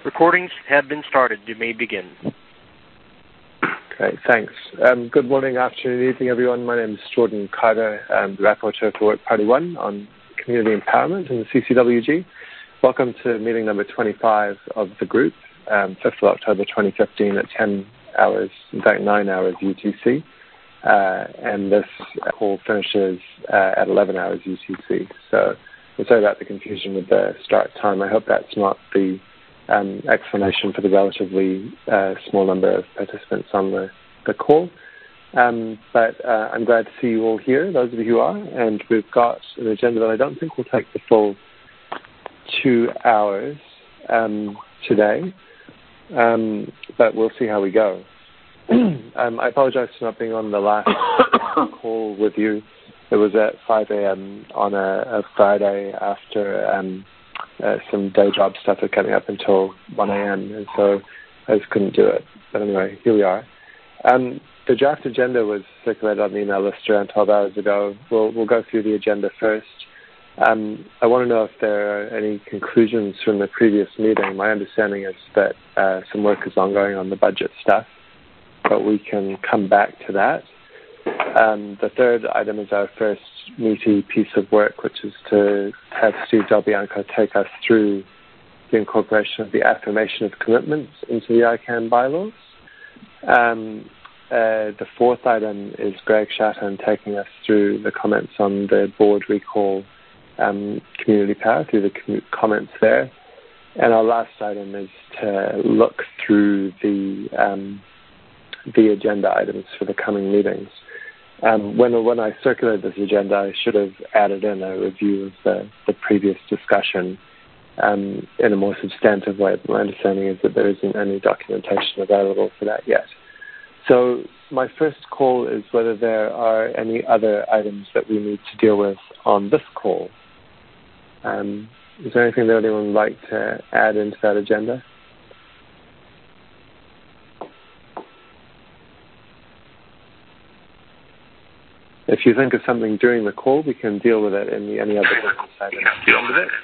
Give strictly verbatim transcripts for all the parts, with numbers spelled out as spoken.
Recordings have been started. You may begin. Great, thanks. Um, good morning, afternoon, evening, everyone. My name is Jordan Carter. I'm the Rapporteur for Work Party one on Community Empowerment in the C C W G. Welcome to meeting number twenty-five of the group, um, fifth of October twenty fifteen at ten hours, in fact nine hours U T C. Uh, and this call finishes uh, at eleven hours U T C. So we're sorry about the confusion with the start time. I hope that's not the um, explanation for the relatively uh, small number of participants on the, the call. Um, but uh, I'm glad to see you all here, those of you who are, and we've got an agenda that I don't think will take the full two hours um, today, um, but we'll see how we go. um, I apologize for not being on the last uh, call with you. It was at five a.m. on a, a Friday after um, uh, some day job stuff was coming up until one a.m., and so I just couldn't do it. But anyway, here we are. Um, the draft agenda was circulated on the email list around twelve hours ago. We'll, we'll go through the agenda first. Um, I want to know if there are any conclusions from the previous meeting. My understanding is that uh, some work is ongoing on the budget stuff, but we can come back to that. Um, the third item is our first meaty piece of work, which is to have Steve Del Bianco take us through the incorporation of the affirmation of commitments into the I CANN bylaws. Um, uh, the fourth item is Greg Shatton taking us through the comments on the board recall um, community power, through the com- comments there. And our last item is to look through the um, the agenda items for the coming meetings. Um, when when I circulated this agenda, I should have added in a review of the, the previous discussion um, in a more substantive way. But my understanding is that there isn't any documentation available for that yet. So my first call is whether there are any other items that we need to deal with on this call. Um, is there anything that anyone would like to add into that agenda? If you think of something during the call, we can deal with it in the, any other business item at the end of it.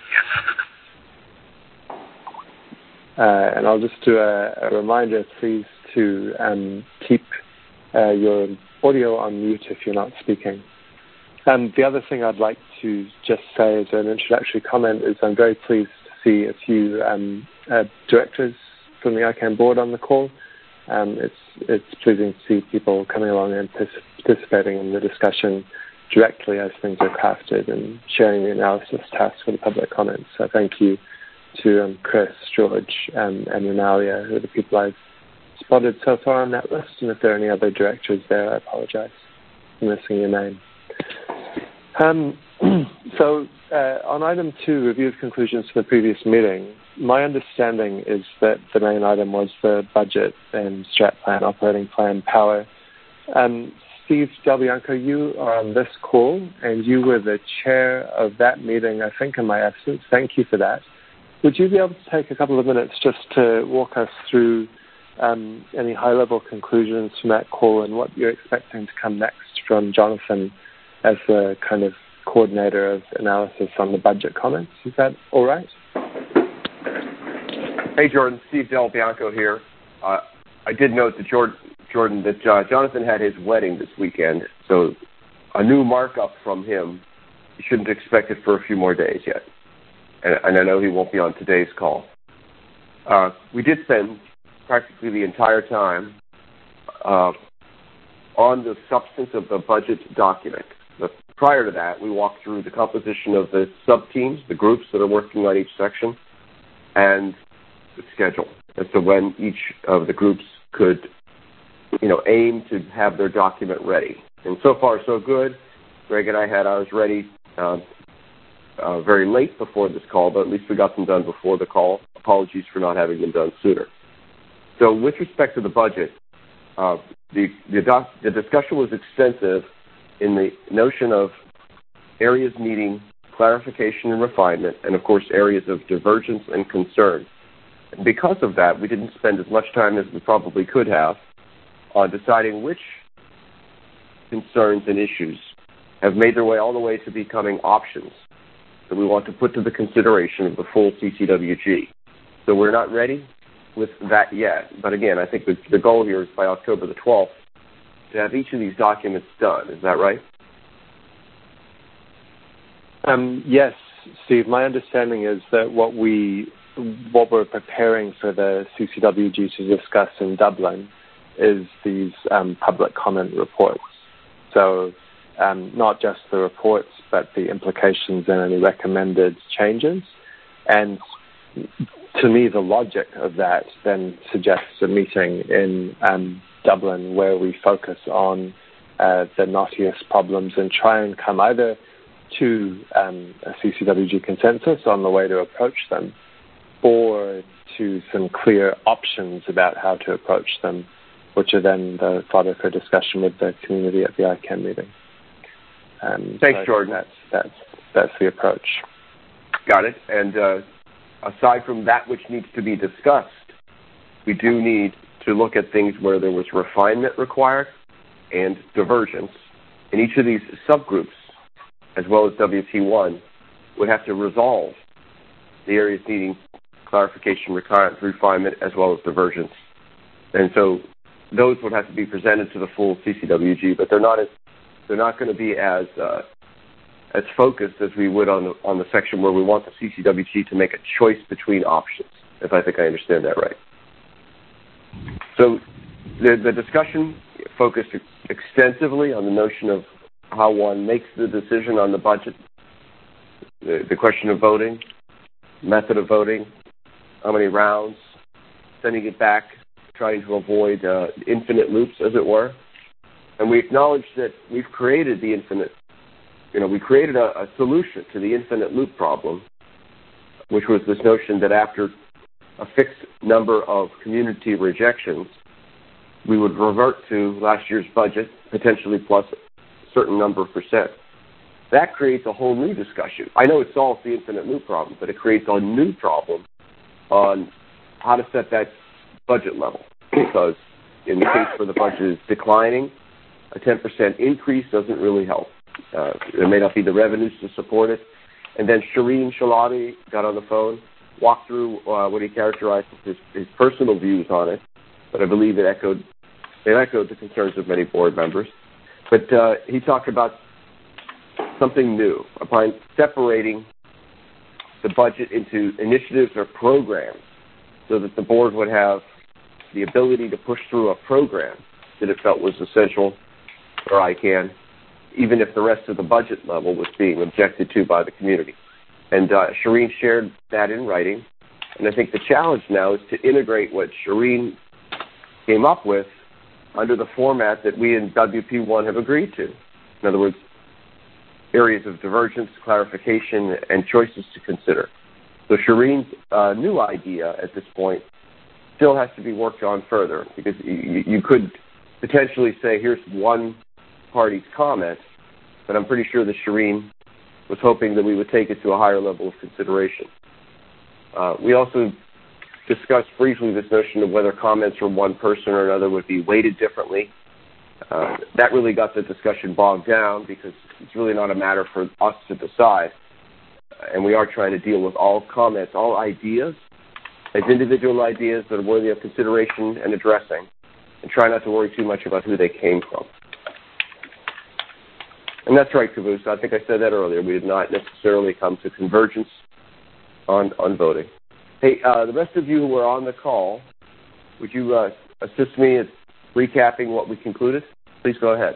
Uh, and I'll just do a, a reminder, please, to um, keep uh, your audio on mute if you're not speaking. Um, the other thing I'd like to just say as an introductory comment is I'm very pleased to see a few um, uh, directors from the I CANN board on the call. Um, it's it's pleasing to see people coming along and participating in the discussion directly as things are crafted and sharing the analysis task for the public comments. So thank you to um, Chris, George, um, and Renalia, who are the people I've spotted so far on that list. And if there are any other directors there, I apologize for missing your name. Um, so uh, on item two, review of conclusions for the previous meeting, my understanding is that the main item was the budget and strat plan, operating plan, power. Um, Steve Del Bianco, you are on this call, and you were the chair of that meeting, I think, in my absence. Thank you for that. Would you be able to take a couple of minutes just to walk us through um, any high-level conclusions from that call and what you're expecting to come next from Jonathan as the kind of coordinator of analysis on the budget comments? Is that all right? Hey, Jordan. Steve Del Bianco here. Uh, I did note that Jordan, Jordan that uh, Jonathan had his wedding this weekend, so a new markup from him. You shouldn't expect it for a few more days yet. And, and I know he won't be on today's call. Uh, we did spend practically the entire time uh, on the substance of the budget document. But prior to that, we walked through the composition of the sub-teams, the groups that are working on each section, and the schedule as to when each of the groups could, you know, aim to have their document ready. And so far, so good. Greg and I had ours ready uh, uh, very late before this call, but at least we got them done before the call. Apologies for not having them done sooner. So with respect to the budget, uh, the, the, doc, the discussion was extensive in the notion of areas needing clarification and refinement, and of course areas of divergence and concern. And because of that, we didn't spend as much time as we probably could have on deciding which concerns and issues have made their way all the way to becoming options that we want to put to the consideration of the full C C W G. So we're not ready with that yet. But again, I think the, the goal here is by October the twelfth to have each of these documents done. Is that right? Um, yes, Steve. My understanding is that what we what we're preparing for the C C W G to discuss in Dublin is these um, public comment reports. So um, not just the reports, but the implications and any recommended changes. And to me, the logic of that then suggests a meeting in um, Dublin where we focus on uh, the knottiest problems and try and come either to um, a C C W G consensus on the way to approach them, or to some clear options about how to approach them, which are then the fodder for discussion with the community at the I CANN meeting. Um, Thanks, so Jordan. That's, that's, that's the approach. Got it. And uh, aside from that which needs to be discussed, we do need to look at things where there was refinement required and divergence. And each of these subgroups, as well as W T one, would have to resolve the areas needing clarification, refinement, as well as divergence. And so those would have to be presented to the full C C W G, but they're not as they're not going to be as uh, as focused as we would on the on the section where we want the C C W G to make a choice between options, if I think I understand that right. So the, the discussion focused extensively on the notion of how one makes the decision on the budget, the, the question of voting, method of voting, how many rounds, sending it back, trying to avoid uh, infinite loops, as it were. And we acknowledge that we've created the infinite, you know, we created a, a solution to the infinite loop problem, which was this notion that after a fixed number of community rejections, we would revert to last year's budget, potentially plus a certain number of percent. That creates a whole new discussion. I know it solves the infinite loop problem, but it creates a new problem on how to set that budget level. Because in the case where the budget is declining, a ten percent increase doesn't really help. Uh, there may not be the revenues to support it. And then Shireen Shalati got on the phone, walked through uh, what he characterized as his, his personal views on it, but I believe it echoed, it echoed the concerns of many board members. But uh, he talked about something new, about separating the budget into initiatives or programs so that the board would have the ability to push through a program that it felt was essential for I CANN, even if the rest of the budget level was being objected to by the community. And uh, Shireen shared that in writing. And I think the challenge now is to integrate what Shireen came up with under the format that we in W P one have agreed to. In other words, areas of divergence, clarification, and choices to consider. So Shireen's uh, new idea at this point still has to be worked on further, because you, you could potentially say, here's one party's comment, but I'm pretty sure that Shireen was hoping that we would take it to a higher level of consideration. Uh, we also discussed briefly this notion of whether comments from one person or another would be weighted differently. Uh, that really got the discussion bogged down because it's really not a matter for us to decide. And we are trying to deal with all comments, all ideas, as individual ideas that are worthy of consideration and addressing, and try not to worry too much about who they came from. And that's right, Caboose. I think I said that earlier. We did not necessarily come to convergence on, on voting. Hey, uh, the rest of you who were on the call, would you uh, assist me in recapping what we concluded? Please go ahead.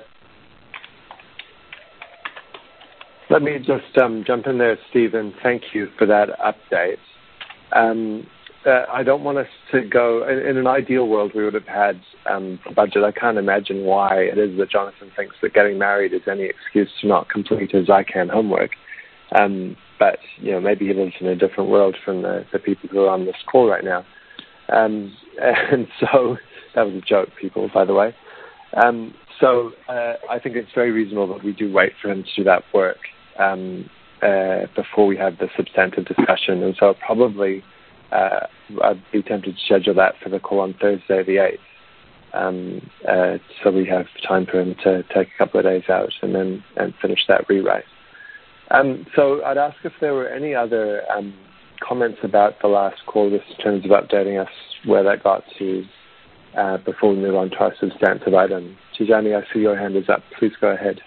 Let me just um, jump in there, Stephen. Thank you for that update. Um, uh, I don't want us to go, in, in an ideal world, we would have had um, a budget. I can't imagine why it is that Jonathan thinks that getting married is any excuse to not complete his I CANN homework. Um, but, you know, maybe he lives in a different world from the, the people who are on this call right now. Um, and so, that was a joke, people, by the way. Um, so uh, I think it's very reasonable that we do wait for him to do that work um, uh, before we have the substantive discussion. And so probably uh, I'd be tempted to schedule that for the call on Thursday the eighth. Um, uh, so we have time for him to take a couple of days out and then and finish that rewrite. Um, so I'd ask if there were any other um, comments about the last call just in terms of updating us where that got to uh, before we move on to our substantive item? Tijani, I see your hand is up. Please go ahead.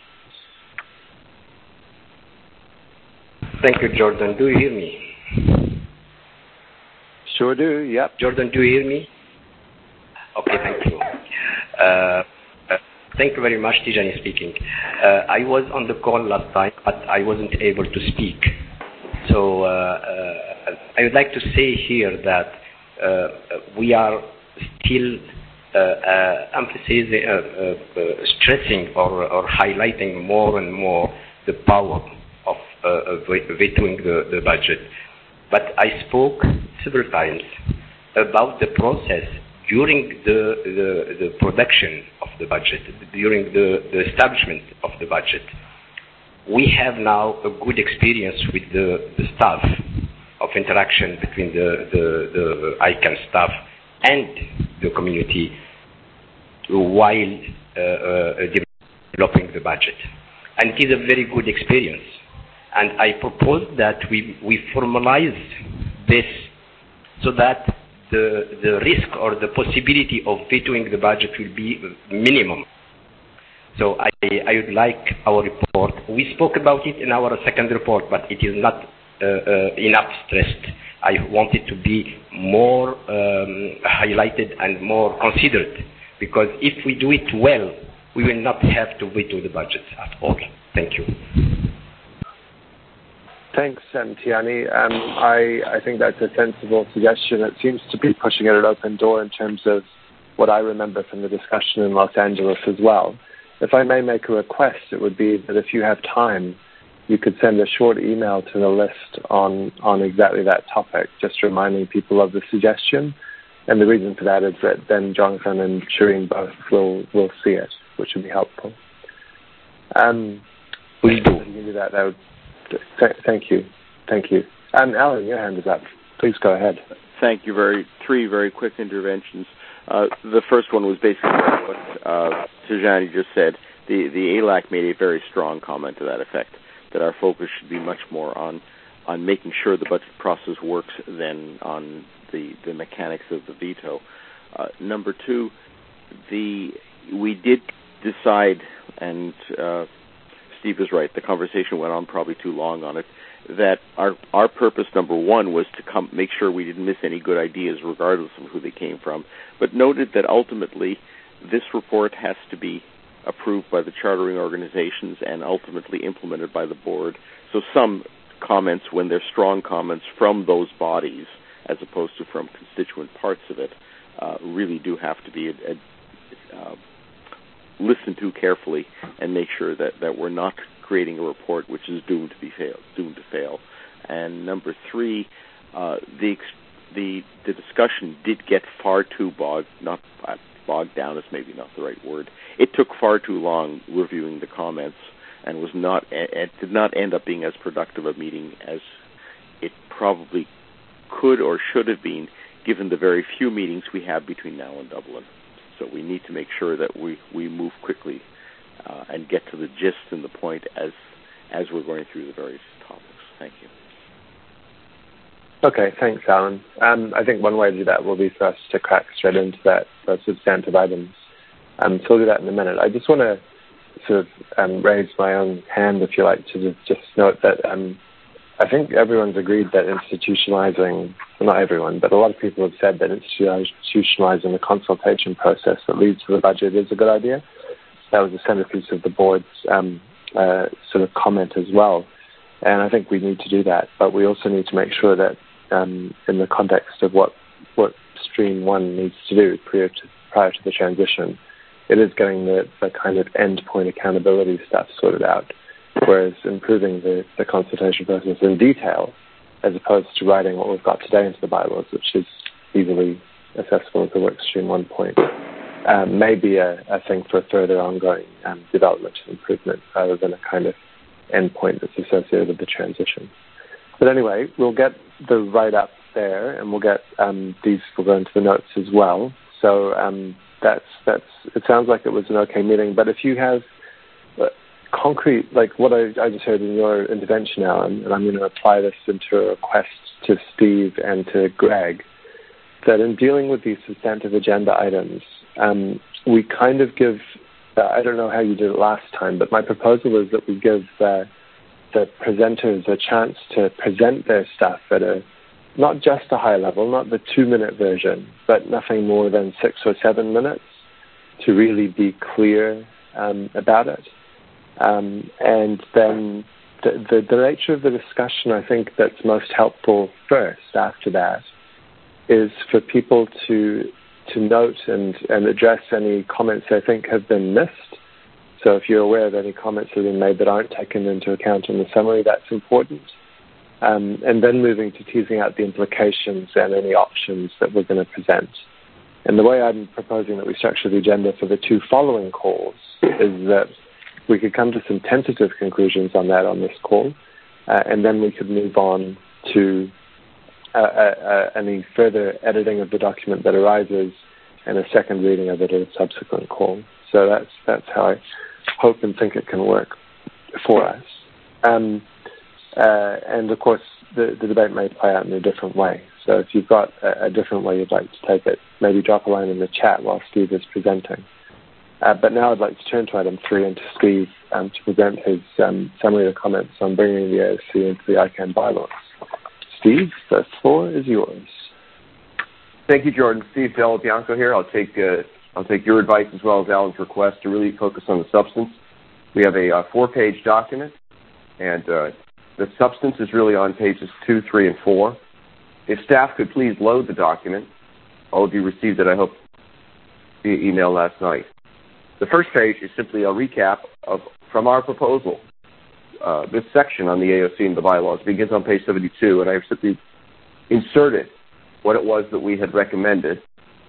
Thank you, Jordan. Do you hear me? Sure do, yep. Jordan, do you hear me? Okay, thank you. Uh, uh, thank you very much, Tijani speaking. Uh, I was on the call last time, but I wasn't able to speak. So uh, uh, I would like to say here that uh, we are still uh, uh, emphasizing, uh, uh, uh, stressing or, or highlighting more and more the power of uh, vetoing the, the budget. But I spoke several times about the process during the, the, the production of the budget, during the, the establishment of the budget. We have now a good experience with the, the staff of interaction between the, the, the I C A N staff and the community while uh, uh, developing the budget. And it is a very good experience. And I propose that we, we formalize this so that the, the risk or the possibility of vetoing the budget will be minimum. So I, I would like our report. We spoke about it in our second report, but it is not uh, uh, enough stressed. I want it to be more um, highlighted and more considered, because if we do it well, we will not have to veto the budget at all. Thank you. Thanks, um, Tiani. Um, I, I think that's a sensible suggestion. It seems to be pushing at an open door in terms of what I remember from the discussion in Los Angeles as well. If I may make a request, it would be that if you have time, you could send a short email to the list on, on exactly that topic, just reminding people of the suggestion. And the reason for that is that then Jonathan and Shireen both will, will see it, which would be helpful. Um, Please do. If you can do that, that would, th- thank you. Thank you. Um, Alan, your hand is up. Please go ahead. Thank you. Very Three very quick interventions. Uh, the first one was basically what uh, Tijani just said. The, the A L A C made a very strong comment to that effect, that our focus should be much more on, on making sure the budget process works than on the, the mechanics of the veto. Uh, number two, the we did decide, and uh, Steve is right, the conversation went on probably too long on it, that our our purpose, number one, was to come make sure we didn't miss any good ideas regardless of who they came from, but noted that ultimately this report has to be approved by the chartering organizations and ultimately implemented by the board. So some comments, when they're strong comments from those bodies, as opposed to from constituent parts of it, uh, really do have to be a, a, uh, listened to carefully and make sure that, that we're not creating a report which is doomed to be fail, doomed to fail. And number three, uh, the the the discussion did get far too bogged, not uh, bogged down is maybe not the right word. It took far too long reviewing the comments and was not it did not end up being as productive a meeting as it probably could or should have been, given the very few meetings we have between now and Dublin. So we need to make sure that we, we move quickly uh, and get to the gist and the point as as we're going through the various topics. Thank you. Okay, thanks, Alan. Um, I think one way to do that will be for us to crack straight into that, those substantive items. Um, so we'll do that in a minute. I just want to sort of um, raise my own hand, if you like, to just note that um, I think everyone's agreed that institutionalizing, well, not everyone, but a lot of people have said that institutionalizing the consultation process that leads to the budget is a good idea. That was the centerpiece of the board's um, uh, sort of comment as well. And I think we need to do that, but we also need to make sure that um, in the context of what, what Stream one needs to do prior to, prior to the transition, it is getting the, the kind of endpoint accountability stuff sorted out, whereas improving the, the consultation process in detail, as opposed to writing what we've got today into the bylaws, which is easily accessible as a work stream one point, um, may be a, a thing for further ongoing um, development and improvement rather than a kind of endpoint that's associated with the transition. But anyway, we'll get the write-up there, and we'll get um, these will go into the notes as well. So um, that's that's. It sounds like it was an okay meeting, but if you have concrete, like what I, I just heard in your intervention, Alan, and I'm going to apply this into a request to Steve and to Greg, that in dealing with these substantive agenda items, um, we kind of give, uh, I don't know how you did it last time, but my proposal is that we give uh, the presenters a chance to present their stuff at a, not just a high level, not the two-minute version, but nothing more than six or seven minutes to really be clear um, about it. Um, and then the, the, the nature of the discussion, I think, that's most helpful first after that is for people to to note and, and address any comments they think have been missed. So if you're aware of any comments that have been made that aren't taken into account in the summary, that's important. Um, and then moving to teasing out the implications and any options that we're going to present. And the way I'm proposing that we structure the agenda for the two following calls is that we could come to some tentative conclusions on that on this call, uh, and then we could move on to uh, uh, any further editing of the document that arises and a second reading of it at a subsequent call. So that's that's how I hope and think it can work for us. Um, uh, and, of course, the, the debate may play out in a different way. So if you've got a, a different way you'd like to take it, maybe drop a line in the chat while Steve is presenting. Uh, but now I'd like to turn to item three and to Steve um, to present his um, summary of comments on bringing the A O C into the I CANN bylaws. Steve, the floor is yours. Thank you, Jordan. Steve Della Bianco here. I'll take uh, I'll take your advice as well as Alan's request to really focus on the substance. We have a uh, four-page document, and uh, the substance is really on pages two, three, and four. If staff could please load the document. All of you received it, I hope, via email last night. The first page is simply a recap of from our proposal. Uh, this section on the A O C and the bylaws begins on page seventy-two, and I have simply inserted what it was that we had recommended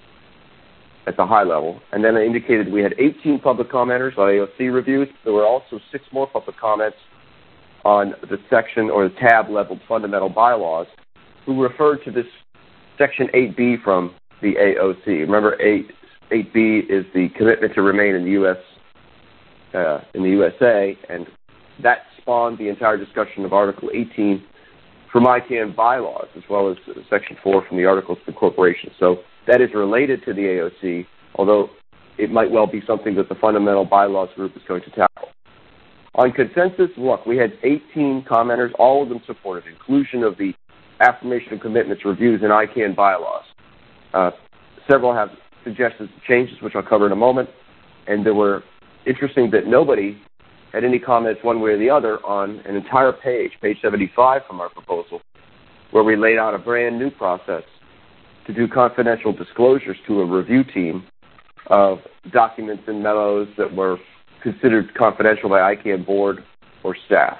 at the high level. And then I indicated we had eighteen public commenters on A O C reviews. There were also six more public comments on the section or the tab labeled fundamental bylaws who referred to this section eight B from the A O C. Remember, eight B is the commitment to remain in the U S uh, in the U S A, and that spawned the entire discussion of Article eighteen from I CANN bylaws, as well as Section four from the Articles of Incorporation. So that is related to the A O C, although it might well be something that the fundamental bylaws group is going to tackle. On consensus, look, we had eighteen commenters, all of them supported inclusion of the affirmation of commitments reviews in I CANN bylaws. Uh, several have suggested changes, which I'll cover in a moment, and there were interesting that nobody had any comments one way or the other on an entire page, page seventy-five from our proposal, where we laid out a brand new process to do confidential disclosures to a review team of documents and memos that were considered confidential by I CANN board or staff.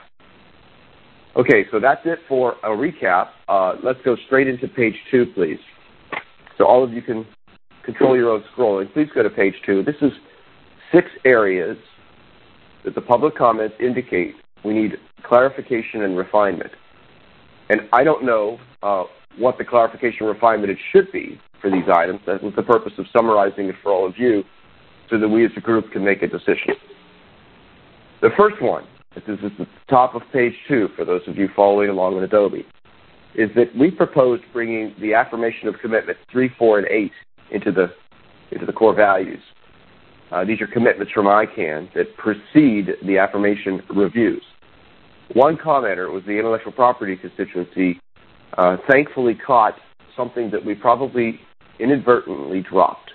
Okay, so that's it for a recap. Uh, let's go straight into page two, please. So all of you can control your own scrolling. Please go to page two. This is six areas that the public comments indicate we need clarification and refinement. And I don't know uh, what the clarification and refinement it should be for these items. That was the purpose of summarizing it for all of you so that we as a group can make a decision. The first one, this is at the top of page two for those of you following along with Adobe, is that we proposed bringing the affirmation of commitments three, four, and eight into the, into the core values. Uh, these are commitments from I CANN that precede the affirmation reviews. One commenter was the intellectual property constituency, uh, thankfully caught something that we probably inadvertently dropped.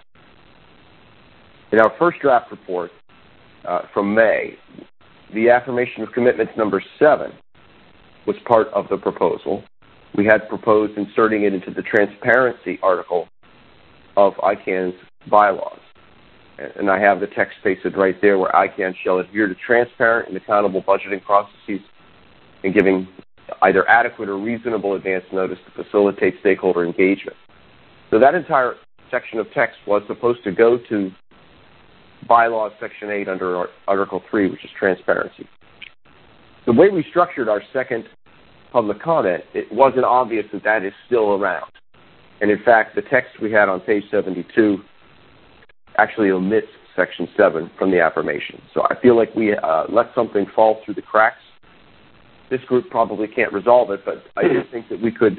In our first draft report uh, from May, the affirmation of commitments number seven was part of the proposal. We had proposed inserting it into the transparency article of I CANN's bylaws. And I have the text pasted right there where I CANN shall adhere to transparent and accountable budgeting processes and giving either adequate or reasonable advance notice to facilitate stakeholder engagement. So that entire section of text was supposed to go to bylaws section eight under Article three, which is transparency. The way we structured our second public comment, it wasn't obvious that that is still around. And in fact, the text we had on page seventy-two actually omits Section seven from the affirmation. So I feel like we uh, let something fall through the cracks. This group probably can't resolve it, but I do think that we could,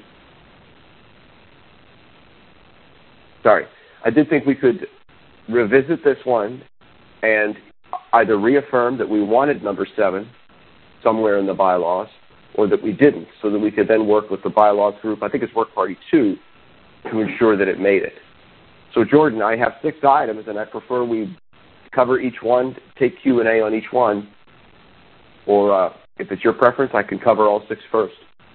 sorry, I did think we could revisit this one and either reaffirm that we wanted number seven somewhere in the bylaws or that we didn't, so that we could then work with the bylaws group, I think it's Work Party two, to ensure that it made it. So, Jordan, I have six items, and I prefer we cover each one, take Q and A on each one, or uh, if it's your preference, I can cover all six first.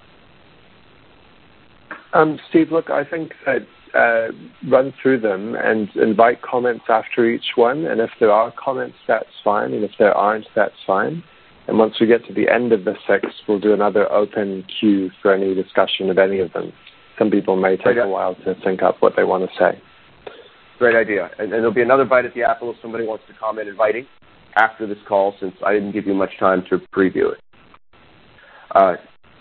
Um, Steve, look, I think that uh, run through them and invite comments after each one, and if there are comments, that's fine, and if there aren't, that's fine. And once we get to the end of the six, we'll do another open queue for any discussion of any of them. Some people may take a while to think up what they want to say. Great idea. And, and there'll be another bite at the apple if somebody wants to comment in writing after this call, since I didn't give you much time to preview it. Uh,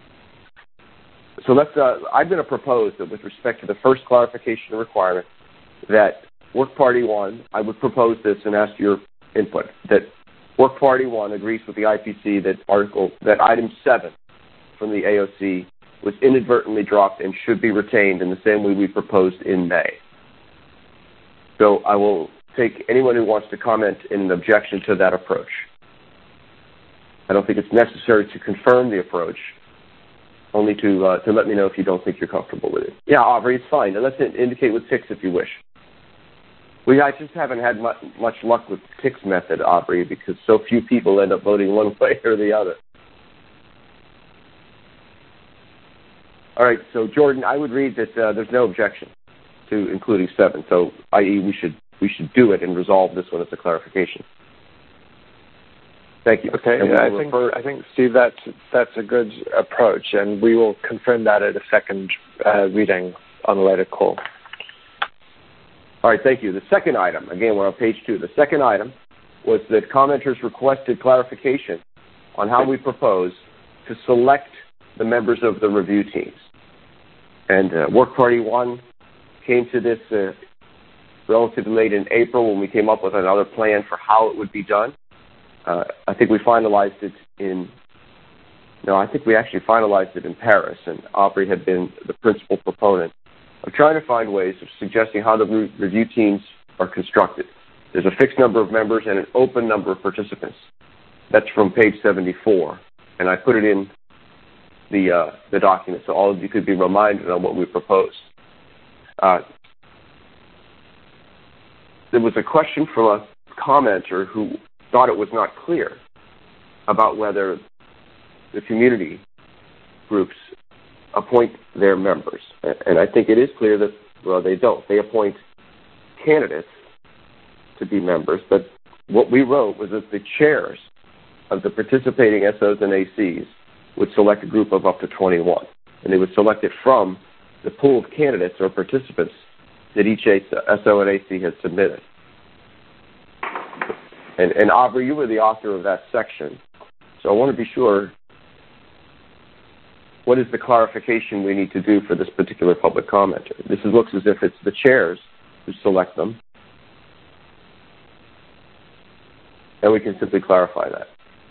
so let's, uh, I'm going to propose that with respect to the first clarification requirement, that Work Party one, I would propose this and ask your input, that Work Party one agrees with the I P C that article, that item seven from the A O C was inadvertently dropped and should be retained in the same way we proposed in May. So I will take anyone who wants to comment in an objection to that approach. I don't think it's necessary to confirm the approach, only to uh, to let me know if you don't think you're comfortable with it. Yeah, Aubrey, it's fine. And let's indicate with ticks if you wish. We I just haven't had much, much luck with the ticks method, Aubrey, because so few people end up voting one way or the other. All right, so Jordan, I would read that uh, there's no objection to including seven, so that is we should we should do it and resolve this one as a clarification. Thank you. Okay, yeah, I think I think Steve, that's that's a good approach, and we will confirm that at a second uh, reading on a later call. All right, thank you. The second item, again, we're on page two. The second item was that commenters requested clarification on how we propose to select the members of the review teams. And uh, Work Party one came to this uh, relatively late in April when we came up with another plan for how it would be done. Uh, I think we finalized it in, no, I think we actually finalized it in Paris, and Aubrey had been the principal proponent of trying to find ways of suggesting how the re- review teams are constructed. There's a fixed number of members and an open number of participants. That's from page seventy-four, and I put it in the uh, the document so all of you could be reminded on what we proposed. Uh, there was a question from a commenter who thought it was not clear about whether the community groups appoint their members. And I think it is clear that, well, they don't. They appoint candidates to be members, but what we wrote was that the chairs of the participating S Os and A Cs would select a group of up to twenty-one, and they would select it from the pool of candidates or participants that each S O and A C had submitted. And, and Aubrey, you were the author of that section, so I want to be sure, what is the clarification we need to do for this particular public commenter? This is, looks as if it's the chairs who select them, and we can simply clarify that.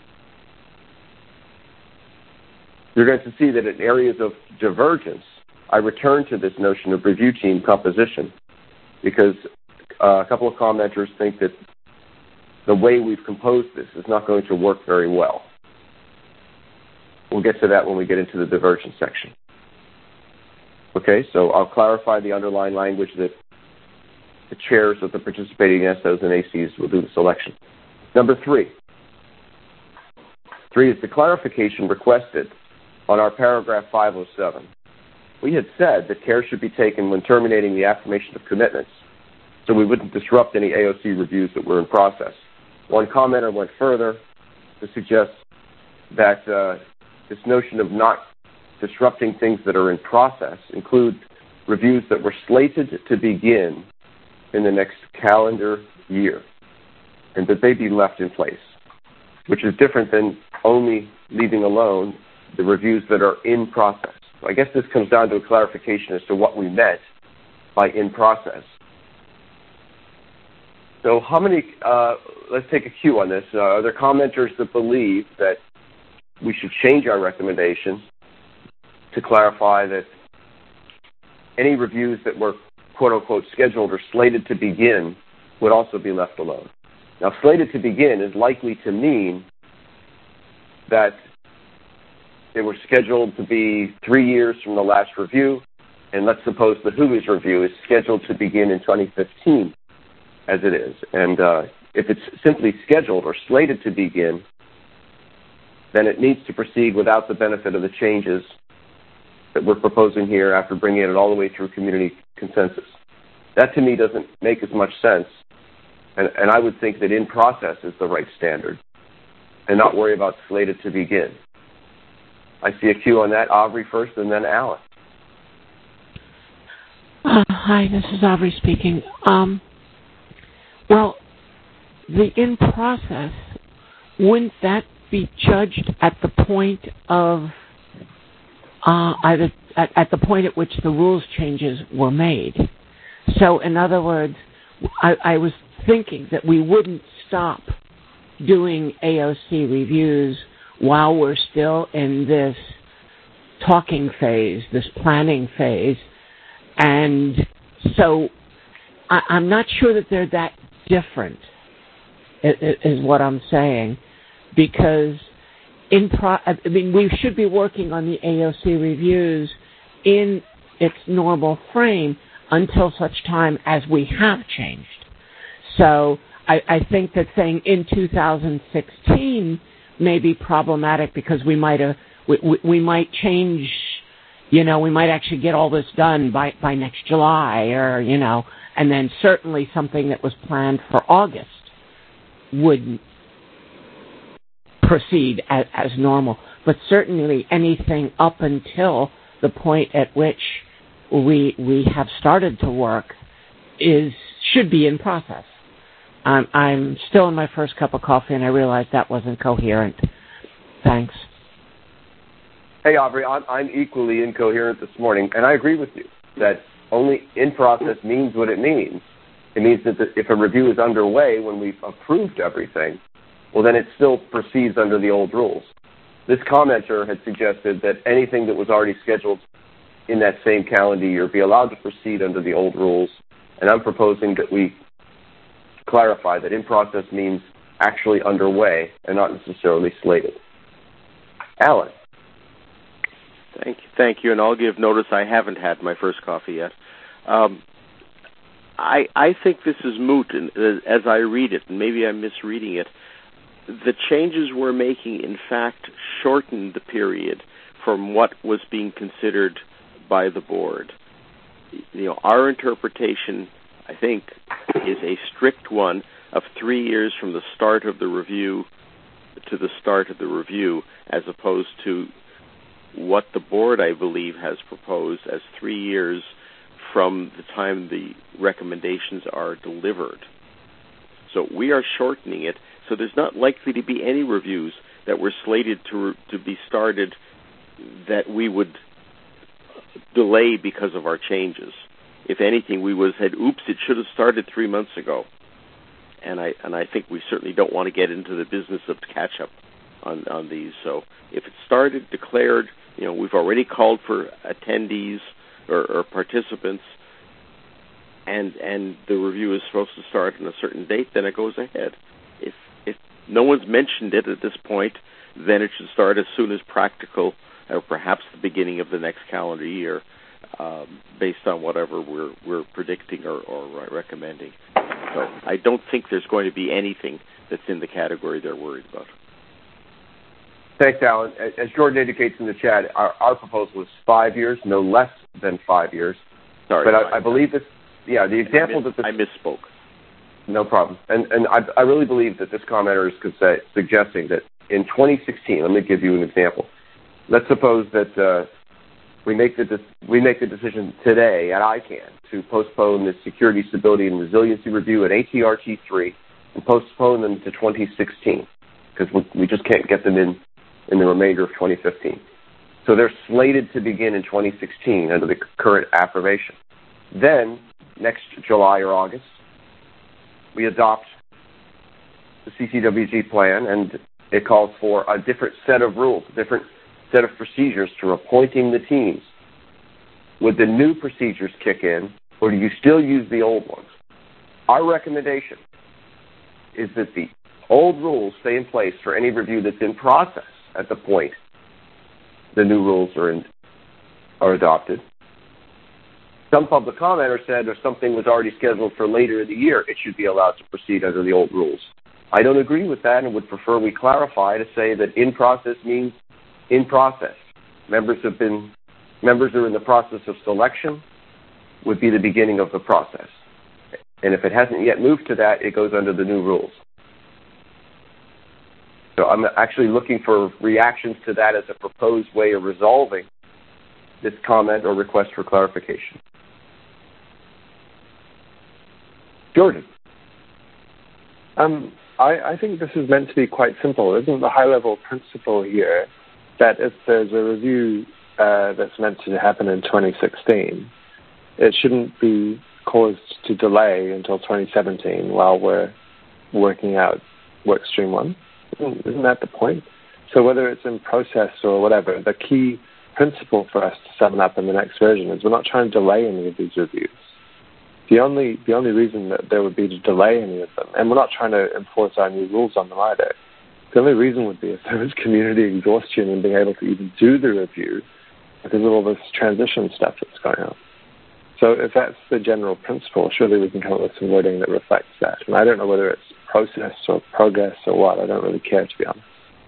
You're going to see that in areas of divergence, I return to this notion of review team composition because uh, a couple of commenters think that the way we've composed this is not going to work very well. We'll get to that when we get into the divergence section. Okay, so I'll clarify the underlying language that the chairs of the participating S Os and A Cs will do the selection. Number three. Three is the clarification requested on our paragraph five oh seven. We had said that care should be taken when terminating the affirmation of commitments so we wouldn't disrupt any A O C reviews that were in process. One commenter went further to suggest that uh, this notion of not disrupting things that are in process include reviews that were slated to begin in the next calendar year, and that they be left in place, which is different than only leaving alone the reviews that are in process. So I guess this comes down to a clarification as to what we meant by in process. So how many, uh, let's take a cue on this. Uh, are there commenters that believe that we should change our recommendation to clarify that any reviews that were quote-unquote scheduled or slated to begin would also be left alone? Now, slated to begin is likely to mean that they were scheduled to be three years from the last review, and let's suppose the W H O's review is scheduled to begin in twenty fifteen, as it is. And uh, if it's simply scheduled or slated to begin, then it needs to proceed without the benefit of the changes that we're proposing here after bringing it all the way through community consensus. That, to me, doesn't make as much sense, and, and I would think that in process is the right standard, and not worry about slated to begin. I see a cue on that. Aubrey first, and then Alan. Uh, hi, this is Aubrey speaking. Um, well, the in process, wouldn't that be judged at the point of uh, either at, at the point at which the rules changes were made? So, in other words, I, I was thinking that we wouldn't stop doing A O C reviews while we're still in this talking phase, this planning phase. And so I, I'm not sure that they're that different, is what I'm saying, because in pro, I mean, we should be working on the A O C reviews in its normal frame until such time as we have changed. So I, I think that saying in two thousand sixteen may be problematic because we might have, we, we, we might change, you know, we might actually get all this done by, by next July, or, you know, and then certainly something that was planned for August would proceed as, as normal. But certainly anything up until the point at which we we have started to work is should be in process. I'm, I'm still in my first cup of coffee, and I realized that wasn't coherent. Thanks. Hey, Aubrey, I'm, I'm equally incoherent this morning, and I agree with you that only in process means what it means. It means that the, if a review is underway when we've approved everything, well, then it still proceeds under the old rules. This commenter had suggested that anything that was already scheduled in that same calendar year be allowed to proceed under the old rules, and I'm proposing that we clarify that in process means actually underway and not necessarily slated. Alan. Thank you, thank you, and I'll give notice I haven't had my first coffee yet. Um, I I think this is moot, and as I read it, and maybe I'm misreading it, the changes we're making, in fact, shorten the period from what was being considered by the board. You know, our interpretation, I think, is a strict one of three years from the start of the review to the start of the review, as opposed to what the board, I believe, has proposed as three years from the time the recommendations are delivered. So we are shortening it, so there's not likely to be any reviews that were slated to to be started that we would delay because of our changes. If anything, we would have said, oops, it should have started three months ago. And I and I think we certainly don't want to get into the business of catch-up on, on these. So if it started, declared, you know, we've already called for attendees or, or participants, and and the review is supposed to start on a certain date, then it goes ahead. If if no one's mentioned it at this point, then it should start as soon as practical, or perhaps the beginning of the next calendar year, um, based on whatever we're we're predicting or, or recommending. So I don't think there's going to be anything that's in the category they're worried about. Thanks, Alan. As Jordan indicates in the chat, our, our proposal is five years, no less than five years. Sorry, but I, I believe this. Yeah, the example I, miss, that this, I misspoke. No problem. And and I, I really believe that this commenter is say, suggesting that in twenty sixteen. Let me give you an example. Let's suppose that uh, we make the de- we make the decision today at I CANN to postpone the Security, Stability, and Resiliency Review at A T R T three and postpone them to twenty sixteen because we, we just can't get them in in the remainder of twenty fifteen. So they're slated to begin in twenty sixteen under the current affirmation. Then, next July or August, we adopt the C C W G plan, and it calls for a different set of rules, a different set of procedures for appointing the teams. Would the new procedures kick in, or do you still use the old ones? Our recommendation is that the old rules stay in place for any review that's in process at the point the new rules are in, are adopted. Some public commenter said if something was already scheduled for later in the year, it should be allowed to proceed under the old rules. I don't agree with that and would prefer we clarify to say that in process means in process. Members have been, members are in the process of selection would be the beginning of the process. And if it hasn't yet moved to that, it goes under the new rules. So I'm actually looking for reactions to that as a proposed way of resolving this comment or request for clarification. Jordan. Um, I, I think this is meant to be quite simple. Isn't the high-level principle here that if there's a review uh, that's meant to happen in twenty sixteen, it shouldn't be caused to delay until twenty seventeen while we're working out work stream one? Isn't, isn't that the point? So whether it's in process or whatever, the key principle for us to sum up in the next version is we're not trying to delay any of these reviews. The only the only reason that there would be to delay any of them, and we're not trying to enforce our new rules on them either, the only reason would be if there was community exhaustion in being able to even do the review because of all this transition stuff that's going on. So if that's the general principle, surely we can come up with some wording that reflects that. And I don't know whether it's process or progress or what. I don't really care, to be honest.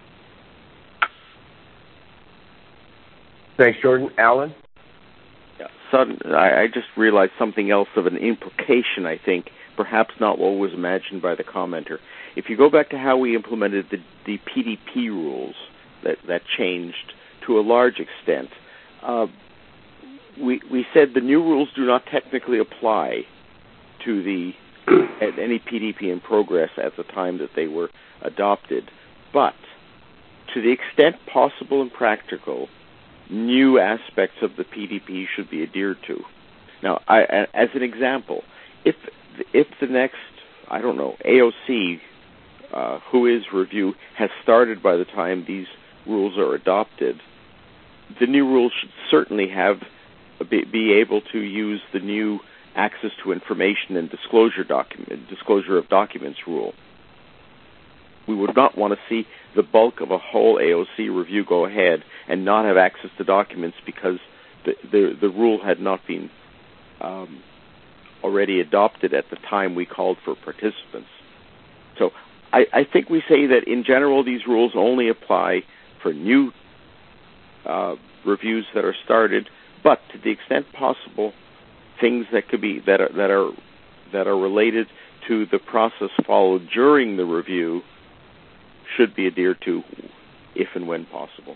Thanks, Jordan. Alan? Yeah, sudden, I, I just realized something else of an implication, I think, perhaps not what was imagined by the commenter. If you go back to how we implemented the, the P D P rules that, that changed to a large extent, uh, we, we said the new rules do not technically apply to the at any P D P in progress at the time that they were adopted, but to the extent possible and practical, new aspects of the P D P should be adhered to. Now, I, as an example, if if the next, I don't know, A O C, uh, who is review, has started by the time these rules are adopted, the new rules should certainly have be, be able to use the new access to information and disclosure document disclosure of documents rule. We would not want to see the bulk of a whole A O C review go ahead and not have access to documents because the the, the rule had not been um, already adopted at the time we called for participants. So I, I think we say that in general these rules only apply for new uh, reviews that are started, but to the extent possible, things that could be that are that are that are related to the process followed during the review should be adhered to if and when possible.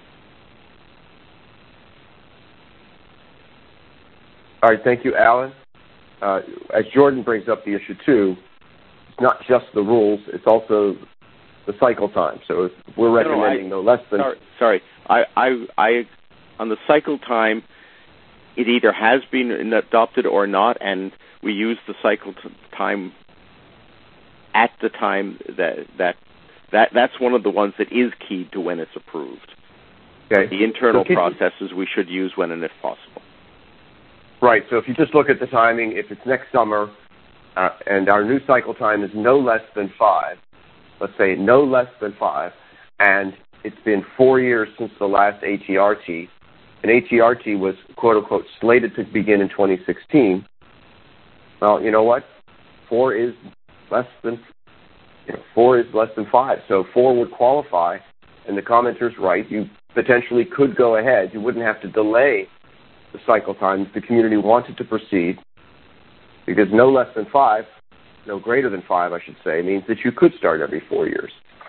All right, thank you, Alan. Uh, as Jordan brings up the issue too, it's not just the rules; it's also the cycle time. So if we're recommending no, no, I, no less than. Sorry, sorry. I, I, I, on the cycle time, it either has been adopted or not, and we use the cycle time at the time that that that that's one of the ones that is key to when it's approved. Okay. The internal so processes we should use when and if possible. Right. So if you just look at the timing, if it's next summer, uh, and our new cycle time is no less than five, let's say no less than five, and it's been four years since the last A T R T, and A T R T was, quote-unquote, slated to begin in twenty sixteen, well, you know what? Four is less than you know, four is less than five. So four would qualify, and the commenter's right. You potentially could go ahead. You wouldn't have to delay the cycle time if the community wanted to proceed, because no less than five, no greater than five, I should say, means that you could start every four years.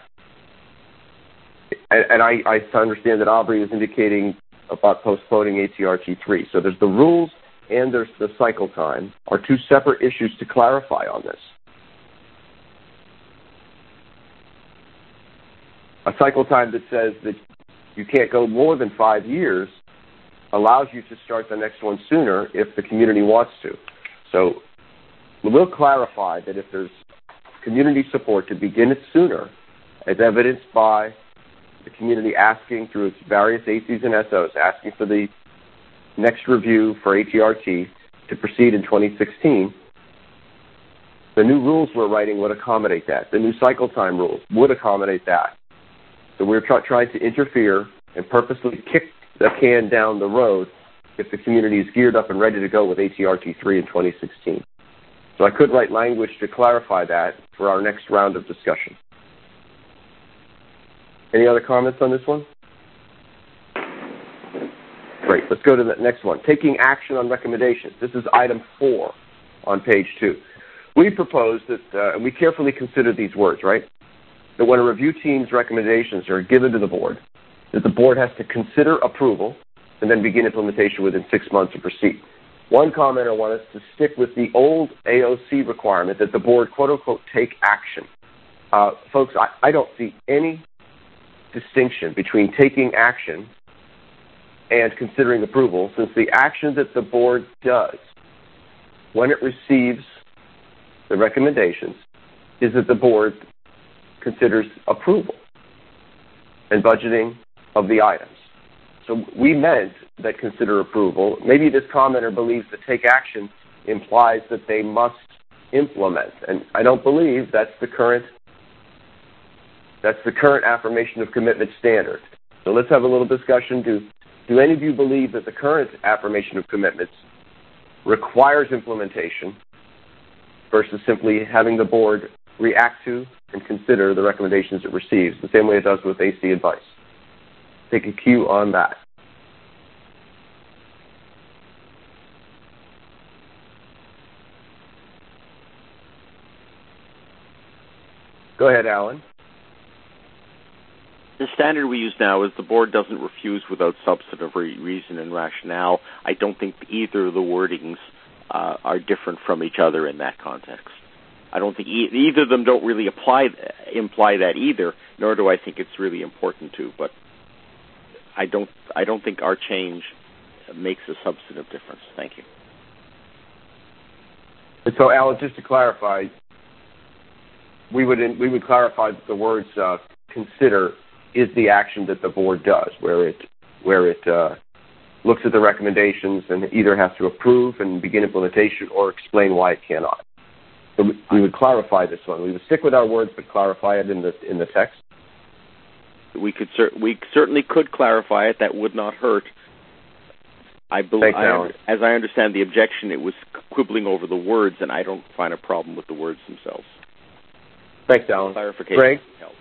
And, and I, I understand that Aubrey is indicating about postponing A T R T three. So there's the rules and there's the cycle time are two separate issues to clarify on this. A cycle time that says that you can't go more than five years allows you to start the next one sooner if the community wants to. So we'll clarify that if there's community support to begin it sooner, as evidenced by the community asking through its various A Cs and S Os, asking for the next review for A T R T to proceed in twenty sixteen, the new rules we're writing would accommodate that. The new cycle time rules would accommodate that. So we're try- trying to interfere and purposely kick the can down the road if the community is geared up and ready to go with A T R T three in twenty sixteen. So I could write language to clarify that for our next round of discussion. Any other comments on this one? Great. Let's go to the next one. Taking action on recommendations. This is item four on page two. We propose that, uh, and we carefully consider these words, right? That when a review team's recommendations are given to the board, that the board has to consider approval and then begin implementation within six months of receipt. One commenter wanted us to stick with the old A O C requirement that the board, quote-unquote, take action. Uh, folks, I, I don't see any distinction between taking action and considering approval, since the action that the board does when it receives the recommendations is that the board considers approval and budgeting of the items. So we meant that consider approval. Maybe this commenter believes that take action implies that they must implement, and I don't believe that's the current that's the current affirmation of commitment standard. So let's have a little discussion. Do do any of you believe that the current affirmation of commitments requires implementation versus simply having the board react to and consider the recommendations it receives, the same way it does with A C advice? Take a cue on that. Go ahead, Alan. The standard we use now is the board doesn't refuse without substantive re- reason and rationale. I don't think either of the wordings uh, are different from each other in that context. I don't think e- either of them don't really apply imply that either, nor do I think it's really important to. But I don't I don't think our change makes a substantive difference. Thank you. And so, Alan, just to clarify, we would we would clarify that the words uh, "consider" is the action that the board does, where it where it uh, looks at the recommendations and either has to approve and begin implementation or explain why it cannot. So we, we would clarify this one. We would stick with our words, but clarify it in the in the text. We could cer- we certainly could clarify it. That would not hurt. I believe, I, as I understand the objection, it was quibbling over the words, and I don't find a problem with the words themselves. Thanks, Alan. Clarification. Greg?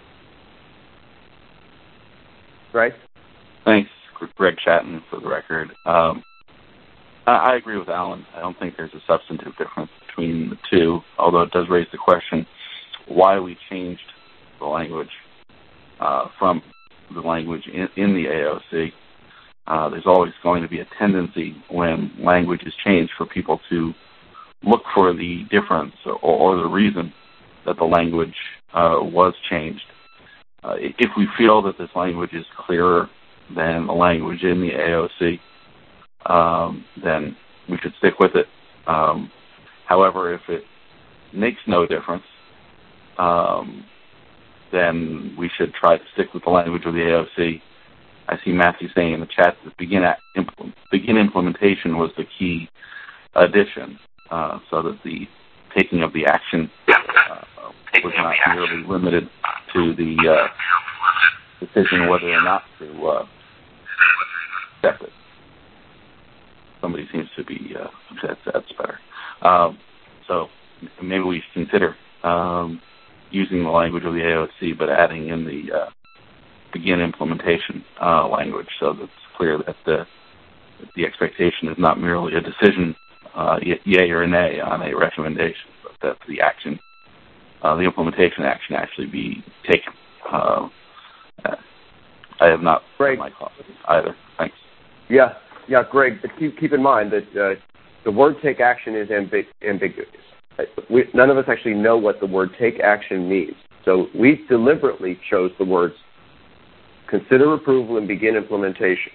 Greg? Thanks, Greg Chatton, for the record. Um, I, I agree with Alan. I don't think there's a substantive difference between the two, although it does raise the question why we changed the language uh, from the language in, in the A O C. Uh, there's always going to be a tendency when language is changed for people to look for the difference or, or the reason that the language uh, was changed. Uh, if we feel that this language is clearer than the language in the A O C, um, then we should stick with it. Um, however, if it makes no difference, um, then we should try to stick with the language of the A O C. I see Matthew saying in the chat that begin, impl- begin implementation was the key addition, uh, so that the taking of the action uh, was not merely limited to the uh, decision whether or not to uh, accept it. Somebody seems to be uh, upset. That's better. Um, so maybe we should consider um, using the language of the A O C, but adding in the uh, begin implementation uh, language, so that it's clear that the that the expectation is not merely a decision, uh, yay or nay, on a recommendation, but that the action, uh, the implementation action, actually be taken. Uh, I have not read my copy either. Thanks. Yeah, yeah, Greg. But keep keep in mind that uh, the word "take action" is ambig- ambiguous. We, none of us actually know what the word "take action" means, so we deliberately chose the words "consider approval and begin implementation,"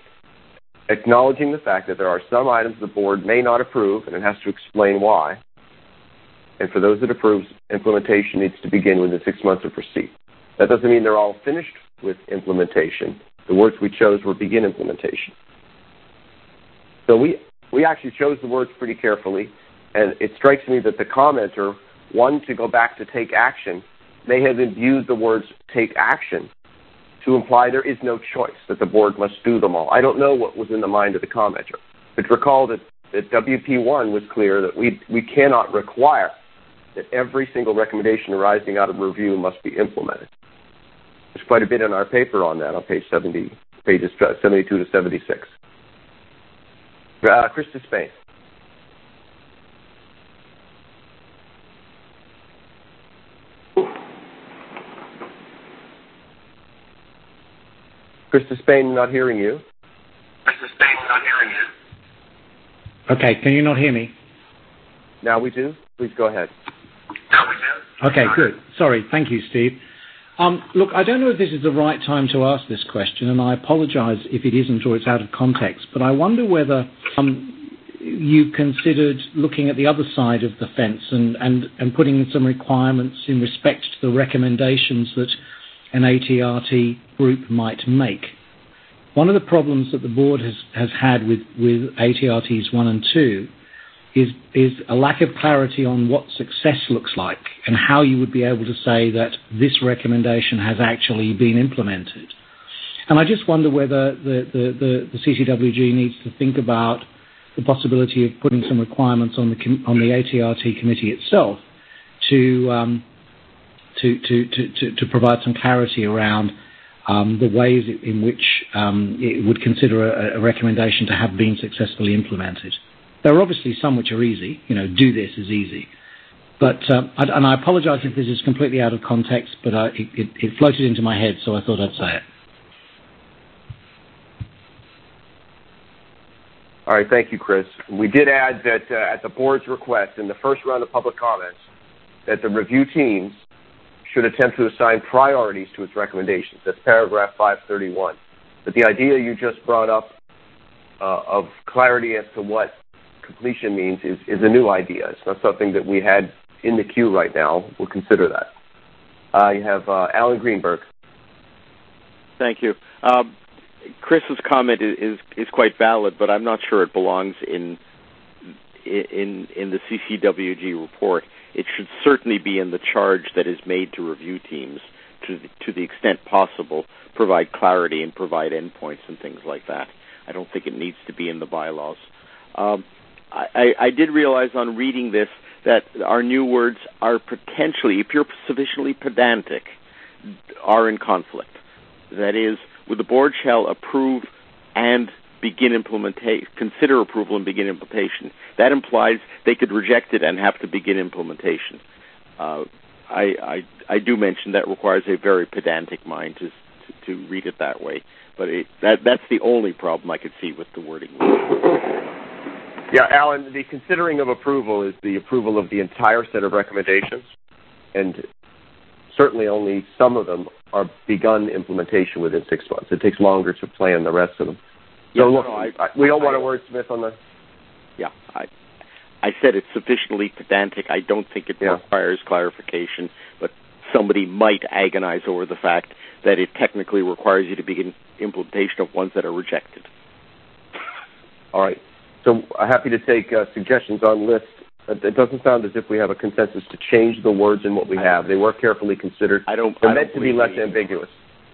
acknowledging the fact that there are some items the board may not approve, and it has to explain why, and for those it approves, implementation needs to begin within six months of receipt. That doesn't mean they're all finished with implementation. The words we chose were begin implementation. So we, we actually chose the words pretty carefully, and it strikes me that the commenter, one, to go back to take action, may have imbued the words take action to imply there is no choice, that the board must do them all. I don't know what was in the mind of the commenter, but recall that, that W P one was clear that we, we cannot require that every single recommendation arising out of review must be implemented. There's quite a bit in our paper on that on page seventy, pages seventy-two to seventy-six. Uh, Chris Despain. Chris Despain, not hearing you. Chris Despain, not hearing you. Okay, can you not hear me? Now we do. Please go ahead. Now we do. Okay, good. Sorry. Thank you, Steve. Um, look, I don't know if this is the right time to ask this question, and I apologize if it isn't or it's out of context, but I wonder whether um, you considered looking at the other side of the fence and, and, and putting in some requirements in respect to the recommendations that an A T R T group might make. One of the problems that the board has, has had with, with A T R Ts one and two is, is a lack of clarity on what success looks like and how you would be able to say that this recommendation has actually been implemented. And I just wonder whether the, the, the, the C C W G needs to think about the possibility of putting some requirements on the, on the A T R T committee itself to, um, to, to, to, to, to provide some clarity around um, the ways in which um, it would consider a, a recommendation to have been successfully implemented. There are obviously some which are easy, you know, do this is easy. But, um, I, and I apologize if this is completely out of context, but uh, it, it, it floated into my head, so I thought I'd say it. All right, thank you, Chris. We did add that uh, at the board's request in the first round of public comments that the review teams should attempt to assign priorities to its recommendations. That's paragraph five thirty-one. But the idea you just brought up uh, of clarity as to what completion means is, is a new idea. It's not something that we had in the queue right now. We'll consider that. Uh, you have uh, Alan Greenberg. Thank you. Um, Chris's comment is, is is quite valid, but I'm not sure it belongs in in in the C C W G report. It should certainly be in the charge that is made to review teams to the, to the extent possible, provide clarity and provide endpoints and things like that. I don't think it needs to be in the bylaws. Um, I, I did realize on reading this that our new words are potentially, if you're sufficiently pedantic, are in conflict. That is, with the board shall approve and begin implementation, consider approval and begin implementation. That implies they could reject it and have to begin implementation. Uh, I, I, I do mention that requires a very pedantic mind to, to, to read it that way, but it, that, that's the only problem I could see with the wording. Yeah, Alan, the considering of approval is the approval of the entire set of recommendations, and certainly only some of them are begun implementation within six months. It takes longer to plan the rest of them. So yeah, look, no, I, I, we don't I, want to wordsmith on the... Yeah, I, I said it's sufficiently pedantic. I don't think it yeah. requires clarification, but somebody might agonize over the fact that it technically requires you to begin implementation of ones that are rejected. All right. So I'm happy to take uh, suggestions on lists. It doesn't sound as if we have a consensus to change the words in what we have. They were carefully considered. I don't. They're I meant don't to be less we, ambiguous.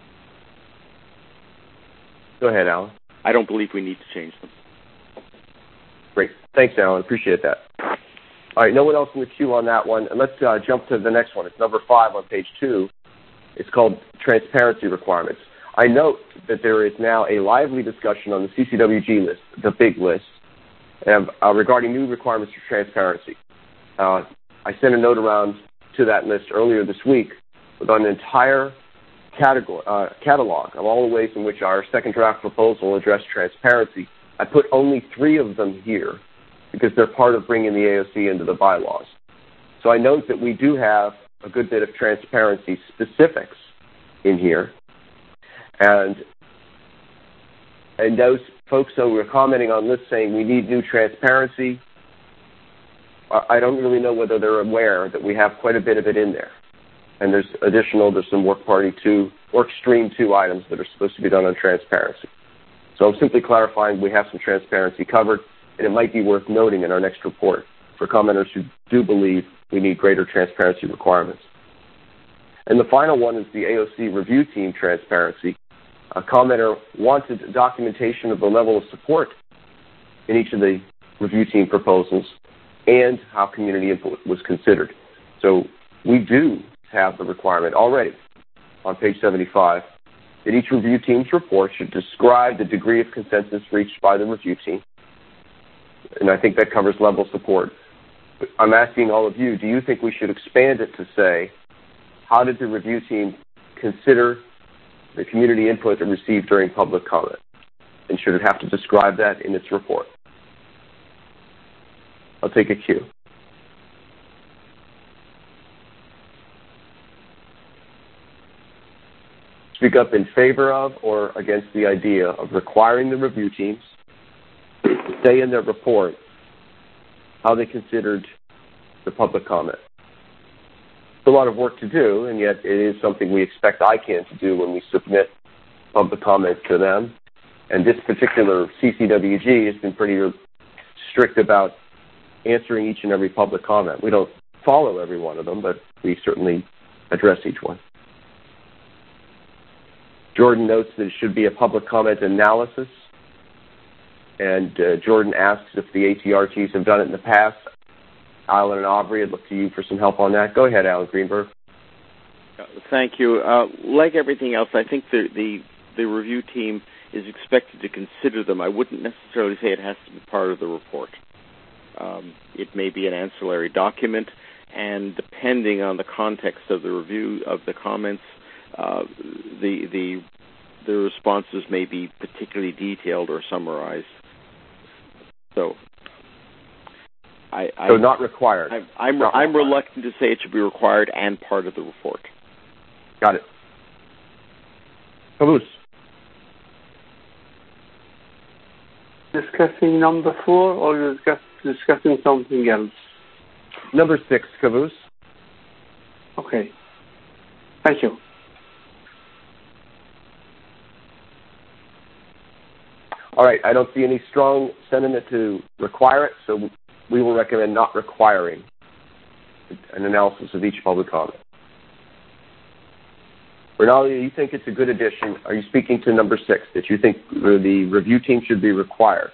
Go ahead, Alan. I don't believe we need to change them. Great. Thanks, Alan. Appreciate that. All right. No one else in the queue on that one. And let's uh, jump to the next one. It's number five on page two. It's called transparency requirements. I note that there is now a lively discussion on the C C W G list, the big list, and, uh, regarding new requirements for transparency. Uh, I sent a note around to that list earlier this week with an entire category, uh, catalog of all the ways in which our second draft proposal addressed transparency. I put only three of them here because they're part of bringing the A O C into the bylaws. So I note that we do have a good bit of transparency specifics in here. And and those folks who were commenting on lists saying we need new transparency I don't really know whether they're aware that we have quite a bit of it in there. And there's additional, there's some work party two, work stream two items that are supposed to be done on transparency. So I'm simply clarifying we have some transparency covered, and it might be worth noting in our next report for commenters who do believe we need greater transparency requirements. And the final one is the A O C review team transparency. A commenter wanted documentation of the level of support in each of the review team proposals and how community input was considered. So we do have the requirement already on page seventy-five that each review team's report should describe the degree of consensus reached by the review team. And I think that covers level of support. But I'm asking all of you, do you think we should expand it to say, how did the review team consider the community input it received during public comment? And should it have to describe that in its report? I'll take a cue. Speak up in favor of or against the idea of requiring the review teams to say in their report how they considered the public comment. It's a lot of work to do, and yet it is something we expect I C A N to do when we submit public comment to them. And this particular C C W G has been pretty strict about answering each and every public comment. We don't follow every one of them, but we certainly address each one. Jordan notes that it should be a public comment analysis. And uh, Jordan asks if the A T R Ts have done it in the past. Alan and Aubrey, I'd look to you for some help on that. Go ahead, Alan Greenberg. Thank you. Uh, like everything else, I think the, the the review team is expected to consider them. I wouldn't necessarily say it has to be part of the report. Um, it may be an ancillary document, and depending on the context of the review of the comments, uh, the the the responses may be particularly detailed or summarized. So, I, I so not required. I, I'm not I'm required. reluctant to say it should be required and part of the report. Got it. Caboose. Discussing number four, or you're discuss, discussing something else? Number six, Caboose. Okay. Thank you. All right, I don't see any strong sentiment to require it, so we will recommend not requiring an analysis of each public comment. Renalia, you think it's a good addition. Are you speaking to number six, that you think the review team should be required?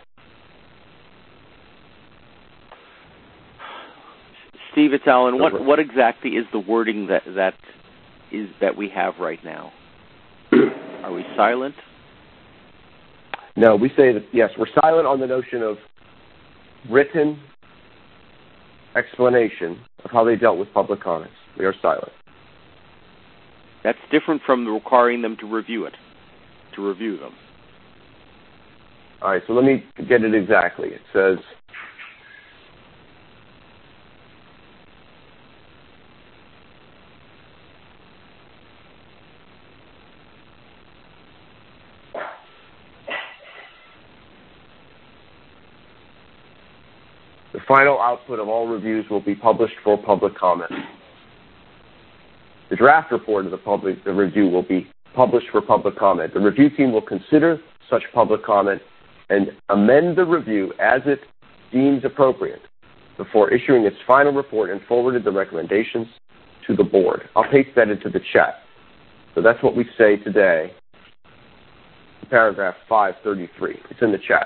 Steve, it's Alan. What what exactly is the wording that that is that we have right now? Are we silent? No, we say that, yes, we're silent on the notion of written explanation of how they dealt with public comments. We are silent. That's different from requiring them to review it, to review them. All right, so let me get it exactly. It says, the final output of all reviews will be published for public comment. The draft report of the public the review will be published for public comment. The review team will consider such public comment and amend the review as it deems appropriate before issuing its final report and forwarded the recommendations to the board. I'll paste that into the chat. So that's what we say today, paragraph five thirty-three. It's in the chat.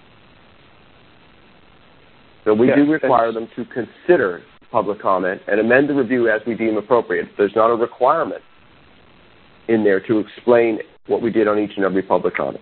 So we yes, do require them to consider public comment and amend the review as we deem appropriate. There's not a requirement in there to explain what we did on each and every public comment.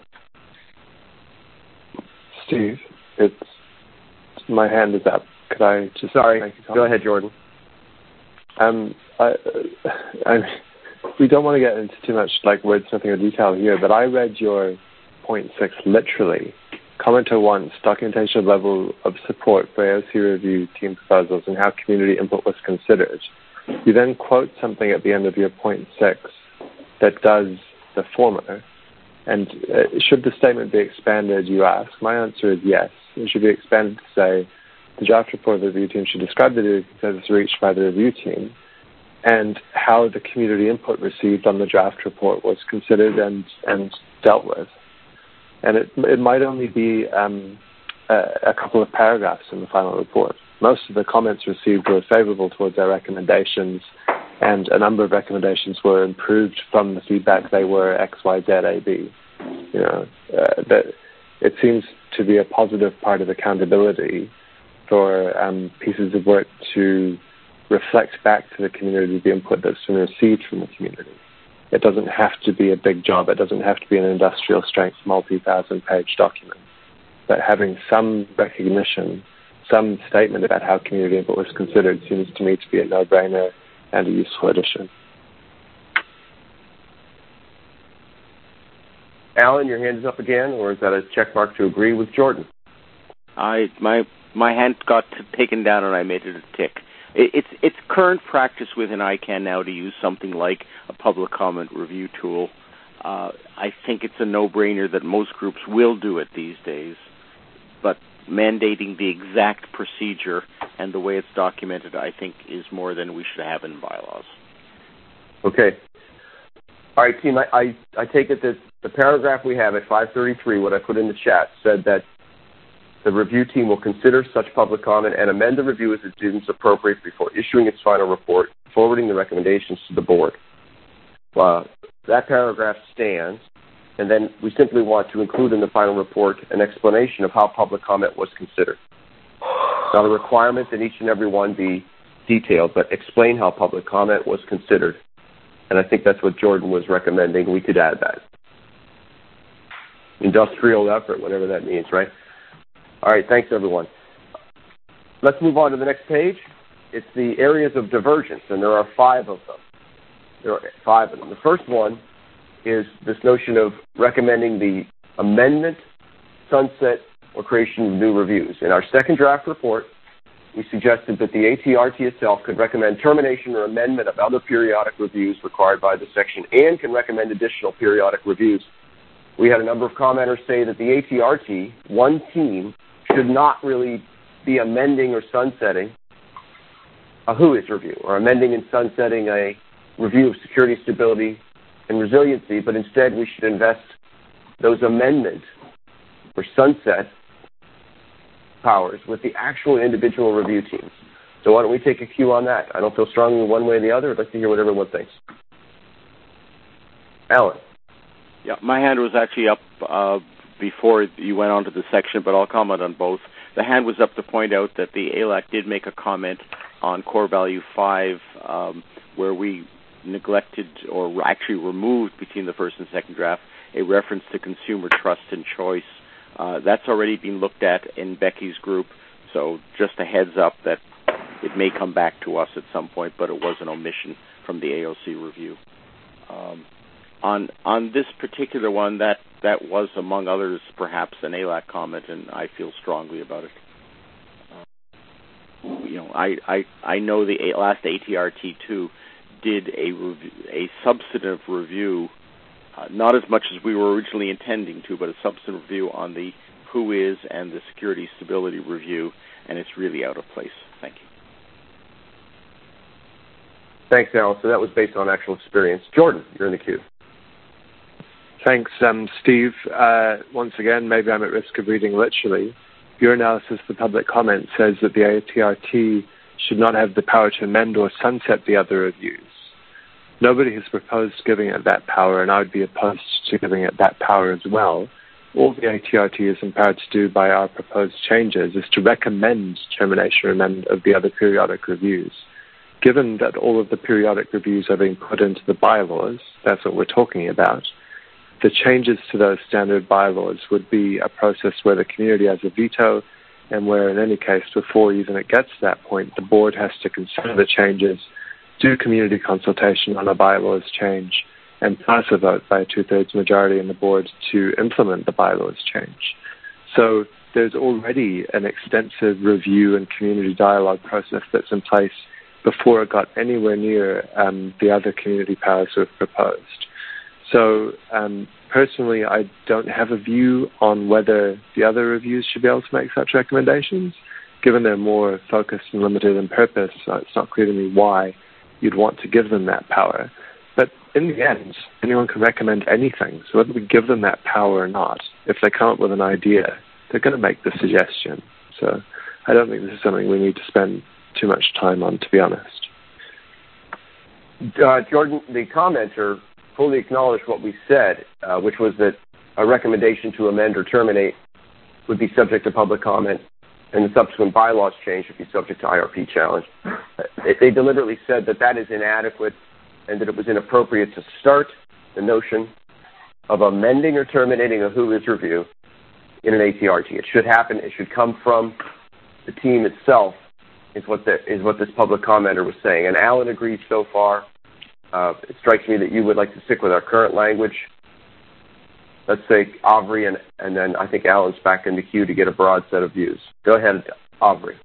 Steve, it's my hand is up. Could I just sorry? Go ahead, Jordan. Um, I, I, we don't want to get into too much like wordsmithing or detail here, but I read your point six literally. Commenter wants documentation level of support for A O C review team proposals and how community input was considered. You then quote something at the end of your point six that does the former. And uh, should the statement be expanded, you ask? My answer is yes. It should be expanded to say, the draft report of the review team should describe the duty consensus reached by the review team and how the community input received on the draft report was considered and, and dealt with. And it, it might only be um, a, a couple of paragraphs in the final report. Most of the comments received were favorable towards our recommendations, and a number of recommendations were improved from the feedback. They were X, Y, Z, A, B. You know, uh, that it seems to be a positive part of accountability for um, pieces of work to reflect back to the community the input that's been received from the community. It doesn't have to be a big job. It doesn't have to be an industrial strength, multi-thousand page document. But having some recognition, some statement about how community input was considered seems to me to be a no-brainer and a useful addition. Alan, your hand is up again, or is that a check mark to agree with Jordan? I my my hand got taken down and I made it a tick. It, it's it's current practice within I CANN now to use something like a public comment review tool. Uh, I think it's a no-brainer that most groups will do it these days, but mandating the exact procedure and the way it's documented, I think, is more than we should have in bylaws. Okay. All right, team, I, I, I take it that the paragraph we have at five thirty-three, what I put in the chat, said that the review team will consider such public comment and amend the review as it deems appropriate before issuing its final report, forwarding the recommendations to the board. Uh, that paragraph stands, and then we simply want to include in the final report an explanation of how public comment was considered. Not a requirement that each and every one be detailed, but explain how public comment was considered. And I think that's what Jordan was recommending. We could add that. Industrial effort, whatever that means, right? All right, thanks, everyone. Let's move on to the next page. It's the areas of divergence, and there are five of them. There are five of them. The first one is this notion of recommending the amendment, sunset, or creation of new reviews. In our second draft report, we suggested that the A T R T itself could recommend termination or amendment of other periodic reviews required by the section and can recommend additional periodic reviews. We had a number of commenters say that the A T R T, one team, should not really be amending or sunsetting a WHOIS review or amending and sunsetting a review of security, stability, and resiliency, but instead we should invest those amendment or sunset powers with the actual individual review teams. So why don't we take a cue on that? I don't feel strongly one way or the other. I'd like to hear what everyone thinks. Alan. Yeah, my hand was actually up uh, before you went on to the section, but I'll comment on both. The hand was up to point out that the A L A C did make a comment on core value five, um, where we neglected or actually removed between the first and second draft a reference to consumer trust and choice. Uh, that's already been looked at in Becky's group, so just a heads up that it may come back to us at some point, but it was an omission from the A O C review. Um, on on this particular one, that, that was, among others, perhaps an A L A C comment, and I feel strongly about it. Uh, you know, I, I, I know the last A T R T two did a review, a substantive review, uh, not as much as we were originally intending to, but a substantive review on the WHOIS and the security stability review, and it's really out of place. Thank you. Thanks, Alan. So that was based on actual experience. Jordan, you're in the queue. Thanks, um, Steve. Uh, once again, maybe I'm at risk of reading literally. Your analysis of the public comment says that the A T R T should not have the power to amend or sunset the other reviews. Nobody has proposed giving it that power, and I would be opposed to giving it that power as well. All the A T R T is empowered to do by our proposed changes is to recommend termination or amendment of the other periodic reviews. Given that all of the periodic reviews are being put into the bylaws, that's what we're talking about, the changes to those standard bylaws would be a process where the community has a veto, and where, in any case, before even it gets to that point, the board has to consider the changes, do community consultation on a bylaws change, and pass a vote by a two-thirds majority in the board to implement the bylaws change. So there's already an extensive review and community dialogue process that's in place before it got anywhere near um, the other community powers we've proposed. So um, personally, I don't have a view on whether the other reviews should be able to make such recommendations. given they're more focused and limited in purpose, it's not clear to me why you'd want to give them that power. But in the end, anyone can recommend anything. So whether we give them that power or not, if they come up with an idea, they're going to make the suggestion. So I don't think this is something we need to spend too much time on, to be honest. Uh, Jordan, the commenter fully acknowledged what we said, uh, which was that a recommendation to amend or terminate would be subject to public comment, and the subsequent bylaws change would be subject to I R P challenge. They deliberately said that that is inadequate and that it was inappropriate to start the notion of amending or terminating a WHOIS review in an A T R T. It should happen. It should come from the team itself, is what the, is what this public commenter was saying. And Alan agrees so far. Uh, it strikes me that you would like to stick with our current language. Let's say Aubrey, and, and then I think Alan's back in the queue to get a broad set of views. Go ahead, Aubrey.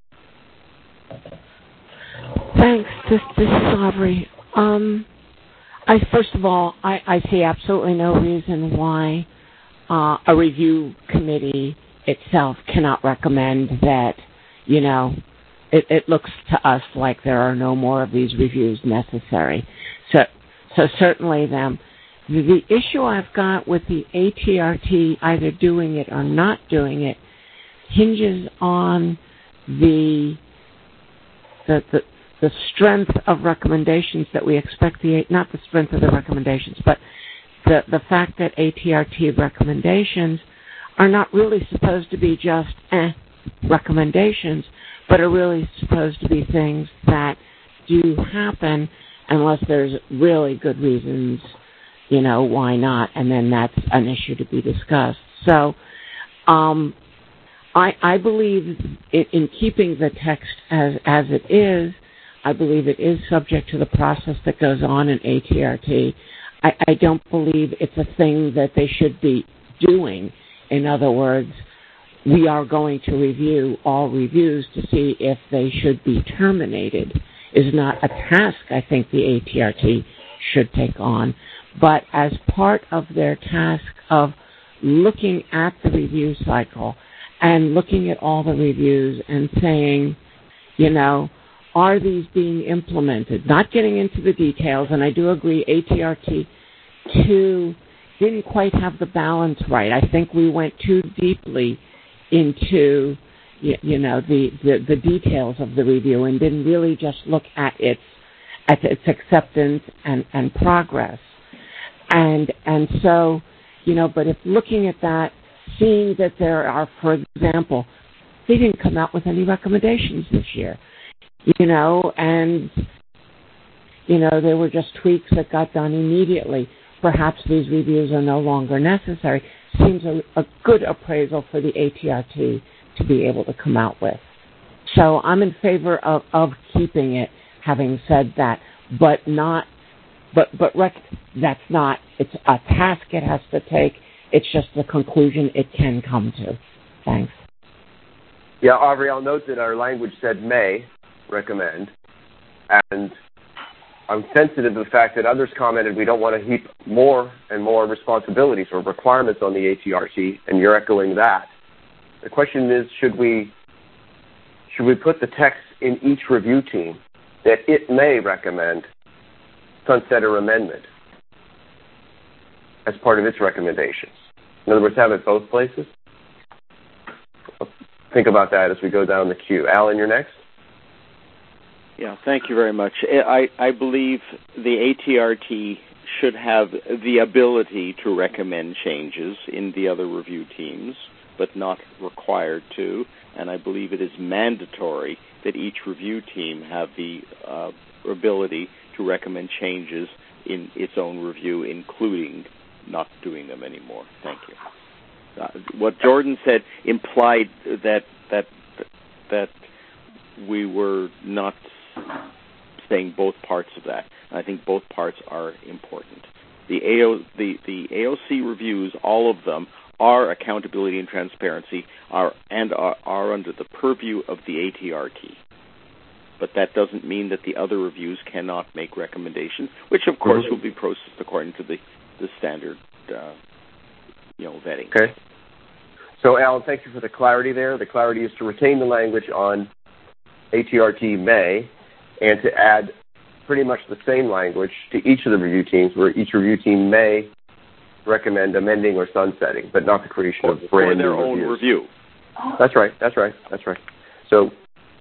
Thanks. This, this is Aubrey. Um, I first of all, I, I see absolutely no reason why uh, a review committee itself cannot recommend that, you know, it, it looks to us like there are no more of these reviews necessary. So, so certainly them. The, the issue I've got with the A T R T either doing it or not doing it hinges on the the the, the strength of recommendations that we expect the not the strength of the recommendations, but the the fact that A T R T recommendations are not really supposed to be just eh, recommendations, but are really supposed to be things that do happen unless there's really good reasons, you know, why not, and then that's an issue to be discussed. So um, I, I believe it, in keeping the text as, as it is, I believe it is subject to the process that goes on in A T R T. I, I don't believe it's a thing that they should be doing. In other words, we are going to review all reviews to see if they should be terminated. Is not a task I think the A T R T should take on, but as part of their task of looking at the review cycle and looking at all the reviews and saying, you know, are these being implemented? Not getting into the details, and I do agree A T R T two didn't quite have the balance right. I think we went too deeply into You, you know, the, the, the details of the review and didn't really just look at its at its acceptance and, and progress. And and so, you know, but if looking at that, seeing that there are, for example, they didn't come out with any recommendations this year, you know, and, you know, there were just tweaks that got done immediately. Perhaps these reviews are no longer necessary. Seems a, a good appraisal for the A T R T to be able to come out with. So I'm in favor of, of keeping it, having said that, but not, but, but rec- that's not, it's a task it has to take, it's just the conclusion it can come to. Thanks. Yeah, Aubrey, I'll note that our language said may recommend, and I'm sensitive to the fact that others commented we don't want to heap more and more responsibilities or requirements on the A T R T, and you're echoing that. The question is, should we should we put the text in each review team that it may recommend sunset or amendment as part of its recommendations? In other words, have it both places? Think about that as we go down the queue. Alan, you're next. Yeah, thank you very much. I, I believe the A T R T should have the ability to recommend changes in the other review teams, but not required to, and I believe it is mandatory that each review team have the uh, ability to recommend changes in its own review, including not doing them anymore. Thank you. Uh, what Jordan said implied that that that we were not saying both parts of that. I think both parts are important. The A O the, the A O C reviews, all of them, are accountability and transparency, are and are, are under the purview of the A T R T. But that doesn't mean that the other reviews cannot make recommendations, which of course mm-hmm. will be processed according to the, the standard, uh, you know, vetting. Okay. So, Alan, thank you for the clarity there. The clarity is to retain the language on A T R T may and to add pretty much the same language to each of the review teams, where each review team may recommend amending or sunsetting, but not the creation or, of brand new their own reviews. review. That's right. That's right. That's right. So,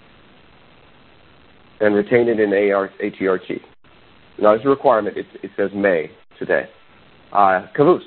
and retain it in A T R T. Not as a requirement. It, it says may today. Uh, Caboose.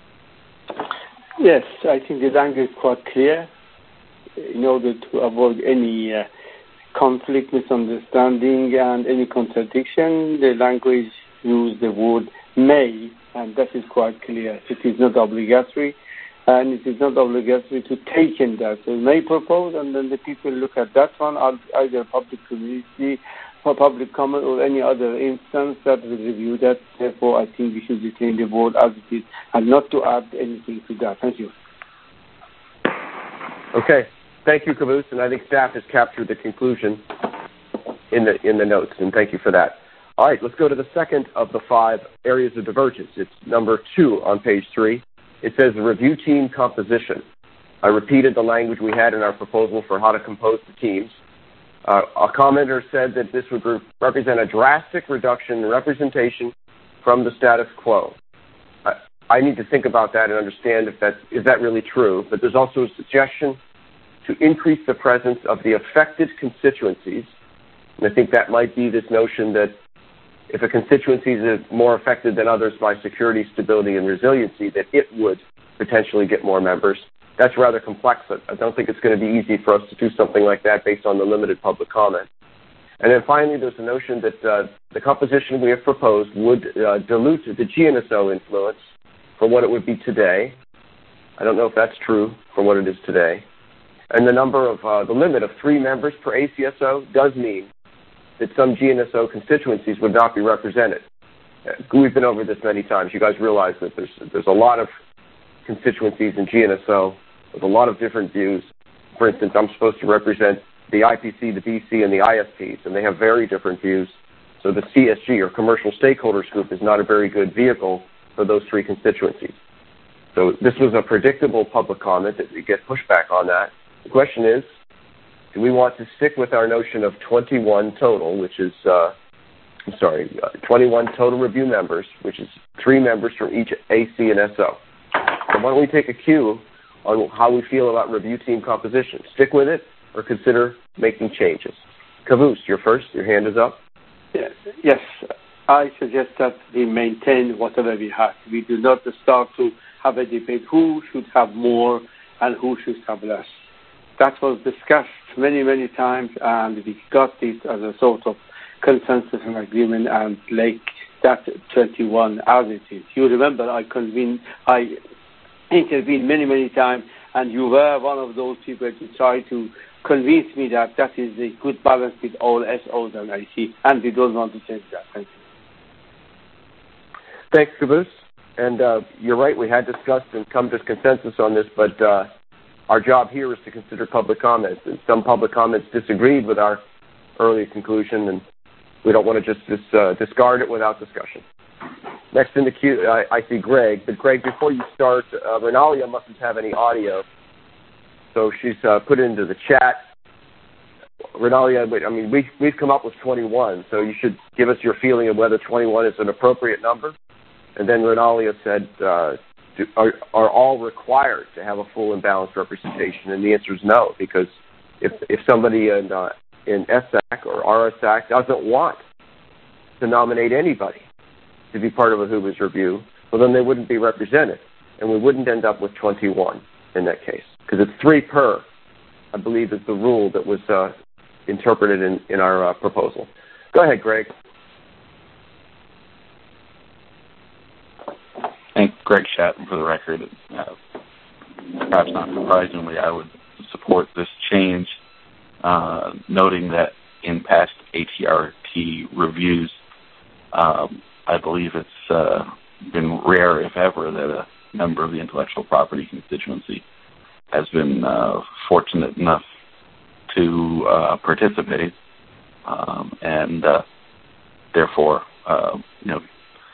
Yes, I think the language is quite clear in order to avoid any uh, conflict, misunderstanding, and any contradiction. The language uses the word may, and that is quite clear. It is not obligatory, and it is not obligatory to take in that. So may propose, and then the people look at that one, either public community, or public comment, or any other instance that will review that. Therefore, I think we should retain the word as it is, and not to add anything to that. Thank you. Okay. Thank you, Caboose, and I think staff has captured the conclusion in the in the notes, and thank you for that. All right, let's go to the second of the five areas of divergence. It's number two on page three. It says review team composition. I repeated the language we had in our proposal for how to compose the teams. Uh, a commenter said that this would re- represent a drastic reduction in representation from the status quo. I, I need to think about that and understand if that is that really true, but there's also a suggestion to increase the presence of the affected constituencies. And I think that might be this notion that if a constituency is more affected than others by security, stability, and resiliency, that it would potentially get more members. That's rather complex. I don't think it's going to be easy for us to do something like that based on the limited public comment. And then finally, there's the notion that uh, the composition we have proposed would uh, dilute the G N S O influence from what it would be today. I don't know if that's true from what it is today. And the number of, uh, the limit of three members per A C S O does mean that some G N S O constituencies would not be represented. We've been over this many times. You guys realize that there's there's a lot of constituencies in G N S O with a lot of different views. For instance, I'm supposed to represent the I P C, the B C, and the I S Ps, and they have very different views. So the C S G, or Commercial Stakeholders Group, is not a very good vehicle for those three constituencies. So this was a predictable public comment that we get pushback on that. The question is, do we want to stick with our notion of twenty-one total, which is, uh, I'm sorry, uh, twenty-one total review members, which is three members from each A C and S O? So why don't we take a cue on how we feel about review team composition? Stick with it or consider making changes? Caboose, you're first. Your hand is up. Yes, yes. I suggest that we maintain whatever we have. We do not start to have a debate who should have more and who should have less. That was discussed many, many times, and we got this as a sort of consensus and agreement, and like that twenty-one as it is. You remember I convened, I intervened many, many times, and you were one of those people to try to convince me that that is a good balance with all S Os and I C, and we don't want to change that. Thank you. Thanks, Caboose. And uh, you're right, we had discussed and come to consensus on this, but uh, our job here is to consider public comments, and some public comments disagreed with our early conclusion, and we don't want to just dis, uh, discard it without discussion. Next in the queue, I, I see Greg. But Greg, before you start, uh, Renalia mustn't have any audio, so she's uh, put it into the chat. Renalia, I mean, we, we've come up with twenty-one, so you should give us your feeling of whether twenty-one is an appropriate number. And then Renalia said, uh, do, are, are all required to have a full and balanced representation? And the answer is no, because if if somebody in, uh, in S A C or R S A C doesn't want to nominate anybody to be part of a Who's review, well, then they wouldn't be represented, and we wouldn't end up with twenty-one in that case, because it's three per, I believe, is the rule that was uh, interpreted in, in our uh, proposal. Go ahead, Greg. Thank Greg Shatton for the record. Uh, perhaps not surprisingly, I would support this change, uh, noting that in past A T R T reviews, um, I believe it's uh, been rare, if ever, that a member of the intellectual property constituency has been uh, fortunate enough to uh, participate, um, and uh, therefore, uh, you know,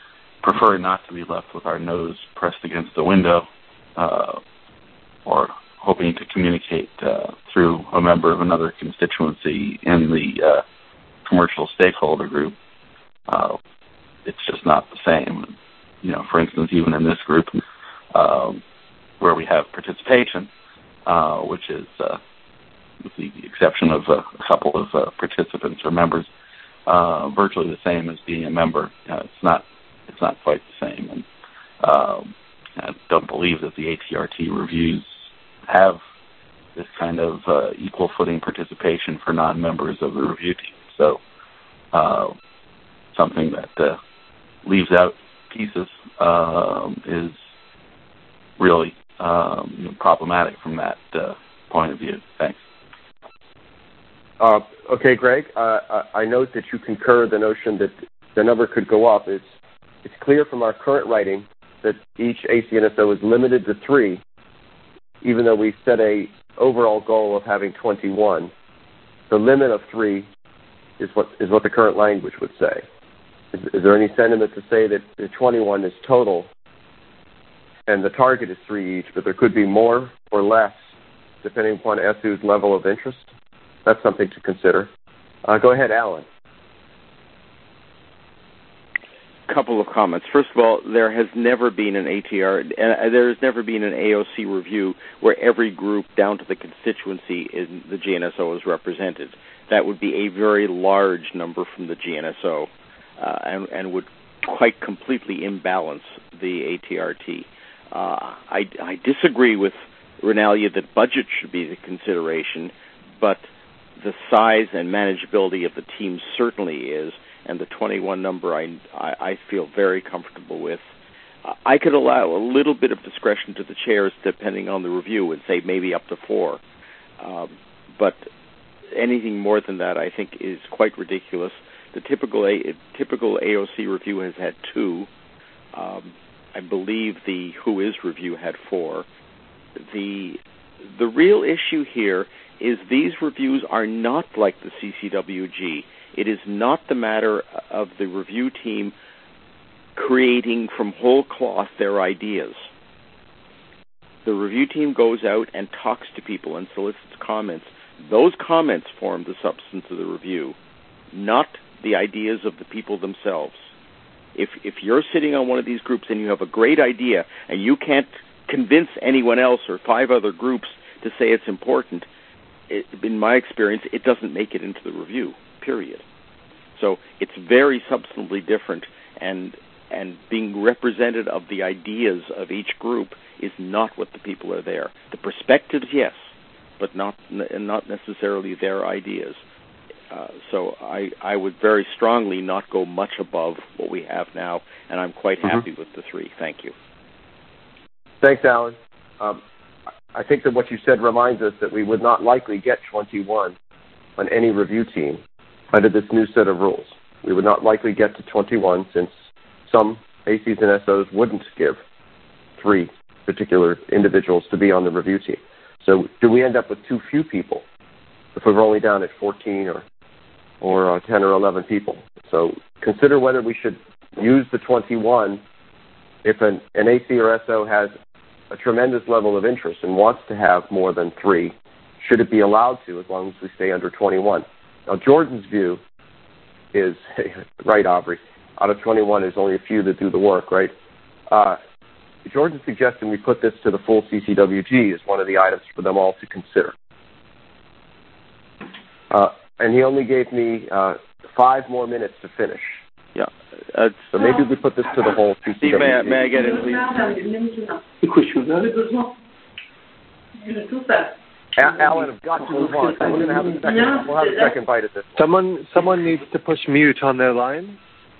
prefer not to be left with our nose pressed against the window, uh, or hoping to communicate uh, through a member of another constituency in the uh, commercial stakeholder group, uh, it's just not the same. You know, for instance, even in this group, um, where we have participation, uh, which is, uh, with the exception of uh, a couple of uh, participants or members, uh, virtually the same as being a member. Uh, it's not. It's not quite the same, and um, I don't believe that the A T R T reviews have this kind of uh, equal footing participation for non-members of the review team. So, uh, something that uh, leaves out pieces um, is really um, you know, problematic from that uh, point of view. Thanks. Uh, okay, Greg. Uh, I note that you concur the notion that the number could go up. It's it's clear from our current writing that each A C N S O is limited to three, even though we set a overall goal of having twenty-one. The limit of three is what is what the current language would say. Is, is there any sentiment to say that the twenty-one is total and the target is three each, but there could be more or less depending upon S U's level of interest? That's something to consider. Uh, go ahead, Alan. Couple of comments. First of all, there has never been an A T R, uh, there has never been an A O C review where every group down to the constituency in the G N S O is represented. That would be a very large number from the G N S O uh, and, and would quite completely imbalance the A T R T. Uh, I, I disagree with Renalia that budget should be the consideration, but the size and manageability of the team certainly is, and the twenty-one number I, I, I feel very comfortable with. Uh, I could allow a little bit of discretion to the chairs depending on the review and say maybe up to four. Um, but anything more than that I think is quite ridiculous. The typical A, typical A O C review has had two. Um, I believe the Who Is review had four. The the real issue here is these reviews are not like the C C W G. It is not the matter of the review team creating from whole cloth their ideas. The review team goes out and talks to people and solicits comments. Those comments form the substance of the review, not the ideas of the people themselves. If if you're sitting on one of these groups and you have a great idea and you can't convince anyone else or five other groups to say it's important, it, in my experience, it doesn't make it into the review, period. So it's very substantively different, and and being representative of the ideas of each group is not what the people are there. The perspectives, yes, but not not necessarily their ideas. Uh, so I, I would very strongly not go much above what we have now, and I'm quite happy mm-hmm. with the three. Thank you. Thanks, Alan. Um, I think that what you said reminds us that we would not likely get twenty-one on any review team under this new set of rules. We would not likely get to twenty-one since some A Cs and S Os wouldn't give three particular individuals to be on the review team. So do we end up with too few people if we're only down at fourteen or or uh, ten or eleven people? So consider whether we should use the twenty-one if an, an A C or S O has a tremendous level of interest and wants to have more than three. Should it be allowed to, as long as we stay under twenty-one? Now, Jordan's view is, right, Aubrey, out of twenty-one, there's only a few that do the work, right? Uh, Jordan's suggesting we put this to the full C C W G as one of the items for them all to consider. Uh, and he only gave me uh, five more minutes to finish. Yeah. Uh, so maybe we put this to the whole C C W G. Steve, may I, may I get in, please? Alan, I've got to move on. We're going to have a second. We'll have a second bite at this. Someone, someone needs to push mute on their line.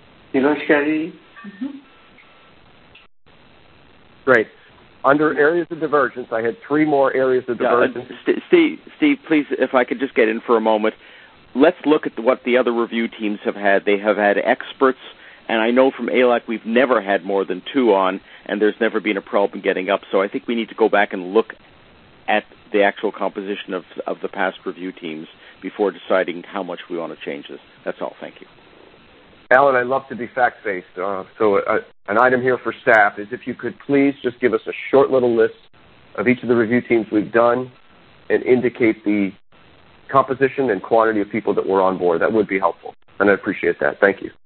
Great. Under areas of divergence, I had three more areas of divergence. Yeah, uh, Steve, Steve, please, if I could just get in for a moment. Let's look at what the other review teams have had. They have had experts, and I know from A L A C we've never had more than two on, and there's never been a problem getting up. So I think we need to go back and look at the actual composition of of the past review teams before deciding how much we want to change this. That's all. Thank you. Alan, I'd love to be fact-based. Uh, so uh, an item here for staff is if you could please just give us a short little list of each of the review teams we've done and indicate the composition and quantity of people that were on board. That would be helpful, and I appreciate that. Thank you.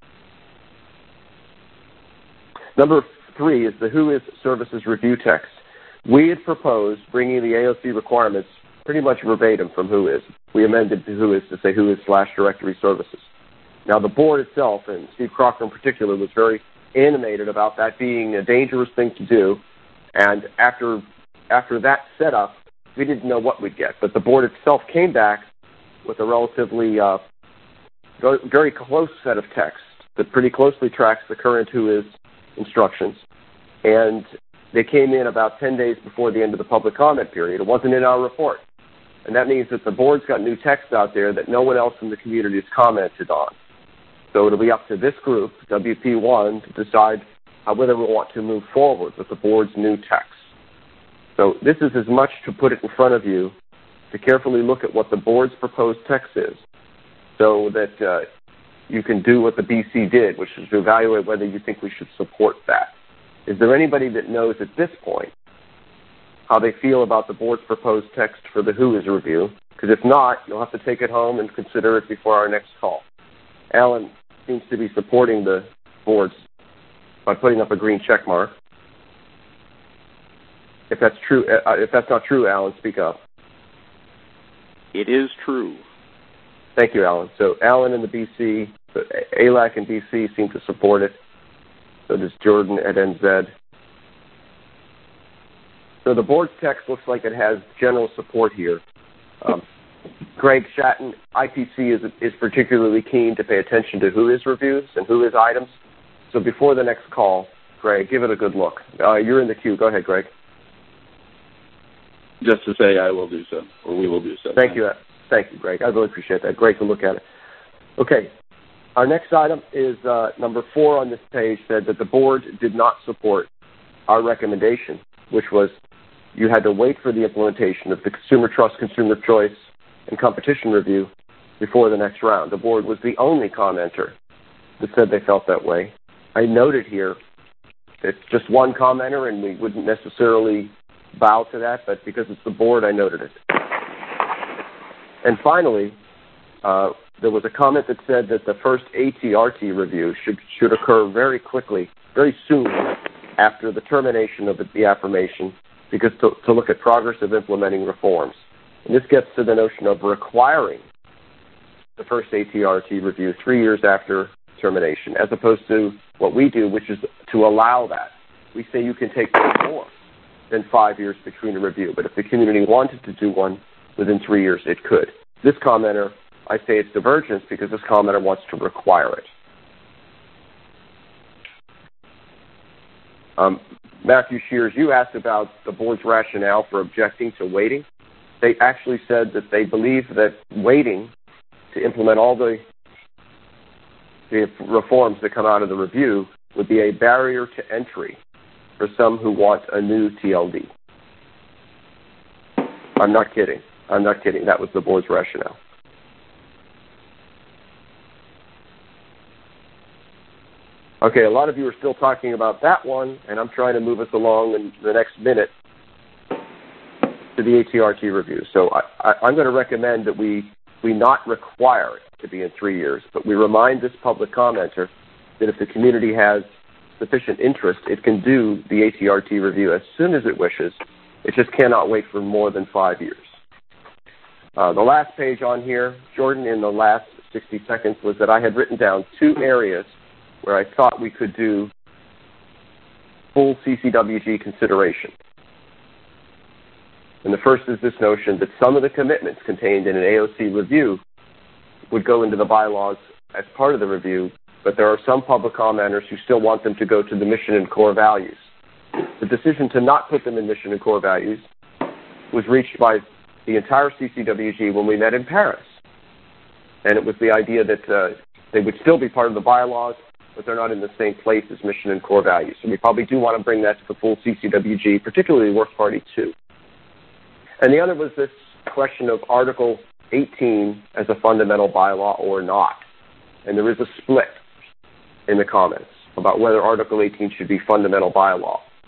Number three is the Who Is Services review text. We had proposed bringing the A O C requirements pretty much verbatim from Who Is. We amended the Who Is to say Who Is slash Directory Services. Now, the board itself, and Steve Crocker in particular, was very animated about that being a dangerous thing to do. And after after that setup, we didn't know what we'd get. But the board itself came back with a relatively uh, very close set of text that pretty closely tracks the current Who Is instructions. And they came in about ten days before the end of the public comment period. It wasn't in our report. And that means that the board's got new text out there that no one else in the community has commented on. So it'll be up to this group, W P one, to decide how, whether we want to move forward with the board's new text. So this is as much to put it in front of you to carefully look at what the board's proposed text is so that uh, you can do what the B C did, which is to evaluate whether you think we should support that. Is there anybody that knows at this point how they feel about the board's proposed text for the Who Is review? Because if not, you'll have to take it home and consider it before our next call. Alan seems to be supporting the boards by putting up a green check mark. If that's true, uh, if that's not true, Alan, speak up. It is true. Thank you, Alan. So Alan and the B C, the A L A C and B C seem to support it. So does Jordan at N Z. So the board's text looks like it has general support here. Um, Greg Shatton, I P C, is, is particularly keen to pay attention to Who Is reviews and Who Is items. So before the next call, Greg, give it a good look. Uh, you're in the queue. Go ahead, Greg. Just to say I will do so, or we will do so. Thank you. Thank you, Greg. I really appreciate that. Great to look at it. Okay. Our next item is uh, number four on this page, said that the board did not support our recommendation, which was you had to wait for the implementation of the Consumer Trust, Consumer Choice, and Competition Review before the next round. The board was the only commenter that said they felt that way. I noted here it's just one commenter, and we wouldn't necessarily bow to that, but because it's the board, I noted it. And finally, uh, there was a comment that said that the first A T R T review should should occur very quickly, very soon after the termination of the, the affirmation, because to, to look at progress of implementing reforms. And this gets to the notion of requiring the first A T R T review three years after termination, as opposed to what we do, which is to allow that. We say you can take no more than five years between a review, but if the community wanted to do one within three years, it could. This commenter, I say it's divergence because this commenter wants to require it. Um, Matthew Shears, you asked about the board's rationale for objecting to waiting. They actually said that they believe that waiting to implement all the, the reforms that come out of the review would be a barrier to entry for some who want a new T L D. I'm not kidding. I'm not kidding. That was the board's rationale. Okay, a lot of you are still talking about that one, and I'm trying to move us along in the next minute to the A T R T review. So I, I, I'm going to recommend that we, we not require it to be in three years, but we remind this public commenter that if the community has sufficient interest, it can do the A T R T review as soon as it wishes. It just cannot wait for more than five years. Uh, the last page on here, Jordan, in the last sixty seconds, was that I had written down two areas where I thought we could do full C C W G consideration. And the first is this notion that some of the commitments contained in an A O C review would go into the bylaws as part of the review, but there are some public commenters who still want them to go to the mission and core values. The decision to not put them in mission and core values was reached by the entire C C W G when we met in Paris. And it was the idea that uh, they would still be part of the bylaws, but they're not in the same place as mission and core values. So we probably do want to bring that to the full C C W G, particularly Work Party two. And the other was this question of Article eighteen as a fundamental bylaw or not. And there is a split in the comments about whether Article eighteen should be fundamental bylaw.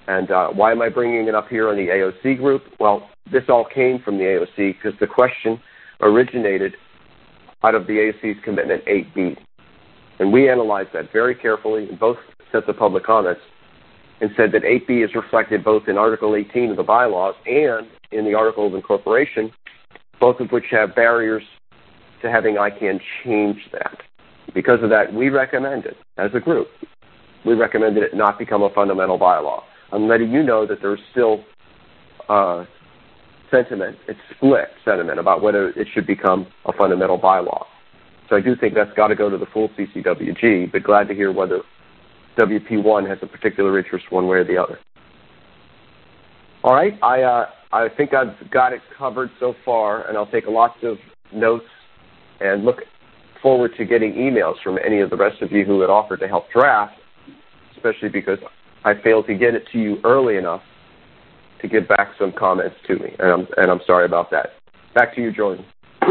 And uh, why am I bringing it up here on the A O C group? Well, this all came from the A O C because the question originated out of the A O C's commitment eight B. And we analyzed that very carefully in both sets of public comments and said that eight B is reflected both in Article eighteen of the bylaws and in the Article of Incorporation, both of which have barriers to having I CANN change that. Because of that, we recommended, as a group, we recommended it not become a fundamental bylaw. I'm letting you know that there's still uh, sentiment, it's split sentiment about whether it should become a fundamental bylaw. So I do think that's got to go to the full C C W G, but glad to hear whether W P one has a particular interest one way or the other. All right, I uh, I think I've got it covered so far, and I'll take lots of notes and look forward to getting emails from any of the rest of you who had offered to help draft, especially because I failed to get it to you early enough to give back some comments to me, and I'm, and I'm sorry about that. Back to you, Jordan.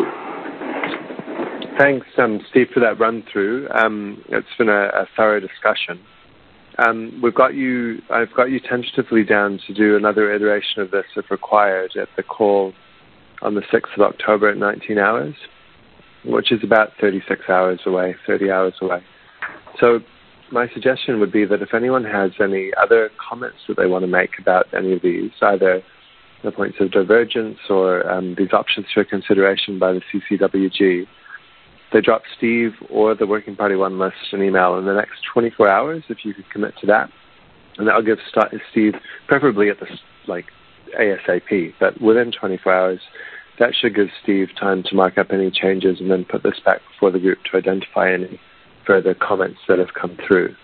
Thanks, um, Steve, for that run-through. Um, it's been a, a thorough discussion. Um, we've got you. I've got you tentatively down to do another iteration of this if required at the call on the sixth of October at nineteen hours, which is about thirty-six hours away, thirty hours away. So my suggestion would be that if anyone has any other comments that they want to make about any of these, either the points of divergence or um, these options for consideration by the C C W G, they drop Steve or the Working Party One list an email in the next twenty-four hours, if you could commit to that. And that'll give Steve, preferably at the, like, ASAP, but within twenty-four hours, that should give Steve time to mark up any changes and then put this back before the group to identify any further comments that have come through.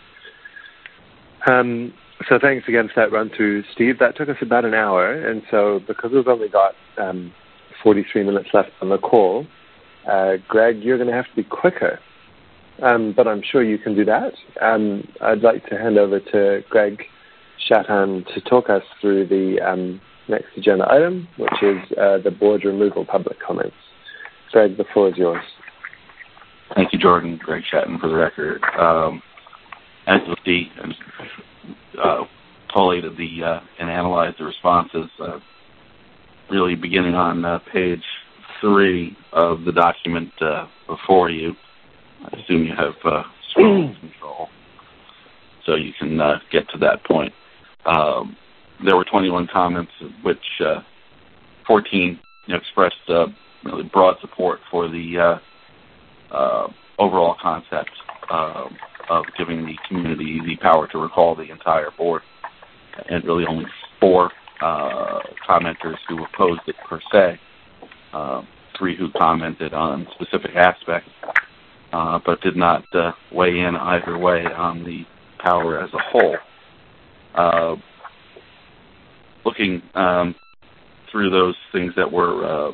Um, so thanks again for that run-through, Steve. That took us about an hour, and so because we've only got um, forty-three minutes left on the call, Uh, Greg, you're going to have to be quicker, um, but I'm sure you can do that. Um, I'd like to hand over to Greg Shatan to talk us through the um, next agenda item, which is uh, the board removal public comments. Greg, the floor is yours. Thank you, Jordan. Greg Shatan for the record. Um, as you'll see, uh, collated the uh, and analyzed the responses, uh, really beginning on uh, page three of the document uh, before you. I assume you have uh, scroll control, so you can uh, get to that point. Um, there were twenty-one comments, which uh, fourteen you know, expressed uh, really broad support for the uh, uh, overall concept uh, of giving the community the power to recall the entire board, and really only four uh, commenters who opposed it per se. Uh, three who commented on specific aspects, uh, but did not uh, weigh in either way on the power as a whole. Uh, looking um, through those things that were, uh,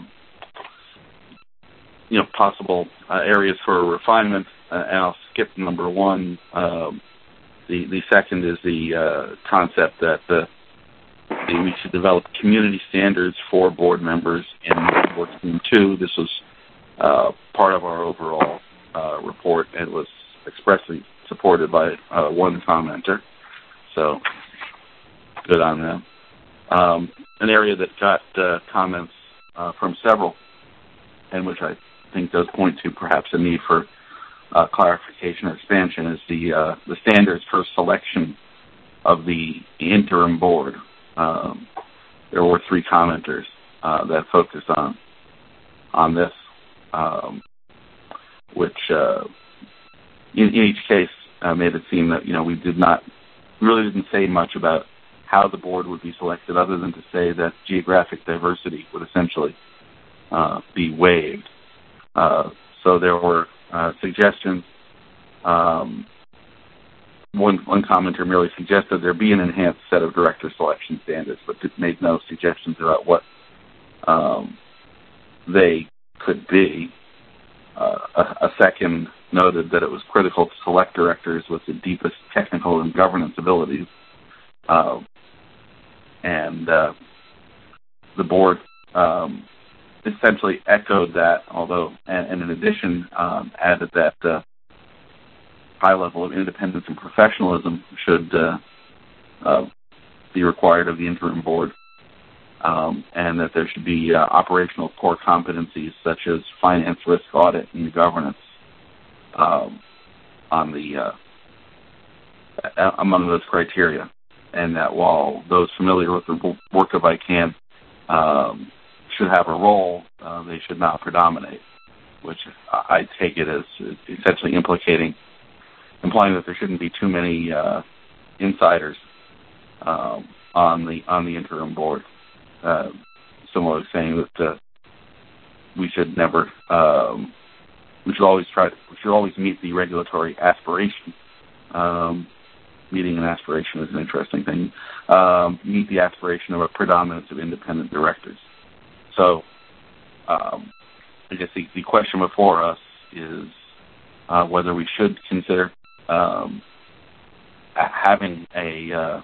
you know, possible uh, areas for refinement, uh, and I'll skip number one. Uh, the the second is the uh, concept that the we should develop community standards for board members in Work Stream two. This was uh, part of our overall uh, report and was expressly supported by uh, one commenter. So, good on them. Um, an area that got uh, comments uh, from several, and which I think does point to perhaps a need for uh, clarification or expansion, is the uh, the standards for selection of the interim board. Um, there were three commenters uh, that focused on on this, um, which uh, in, in each case uh, made it seem that you know we did not really didn't say much about how the board would be selected, other than to say that geographic diversity would essentially uh, be waived. Uh, so there were uh, suggestions. Um, One, one commenter merely suggested there be an enhanced set of director selection standards, but made no suggestions about what um, they could be. Uh, a, a second noted that it was critical to select directors with the deepest technical and governance abilities. Uh, and uh, the board um, essentially echoed that, although, and, and in addition, um, added that uh, high level of independence and professionalism should uh, uh, be required of the interim board, um, and that there should be uh, operational core competencies such as finance, risk, audit, and governance um, on the uh, among those criteria. And that while those familiar with the work of I CAN um, should have a role, uh, they should not predominate, which I take it as essentially implicating, implying that there shouldn't be too many uh, insiders um, on the on the interim board. Uh, similar to saying that uh, we should never, um, we should always try, to, we should always meet the regulatory aspiration. Um, meeting an aspiration is an interesting thing. Um, meet the aspiration of a predominance of independent directors. So, um, I guess the, the question before us is uh, whether we should consider um, having a uh,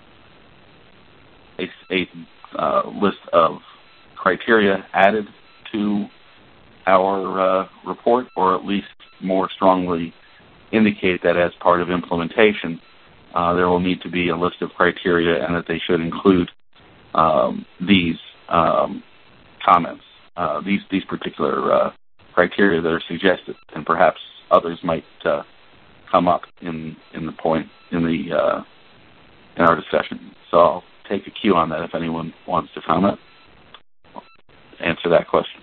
a, a uh, list of criteria added to our uh, report, or at least more strongly indicate that as part of implementation, uh, there will need to be a list of criteria and that they should include um, these um, comments, uh, these these particular uh, criteria that are suggested, and perhaps others might uh, come up in in the point in the uh, in our discussion. So I'll take a cue on that if anyone wants to comment, answer that question.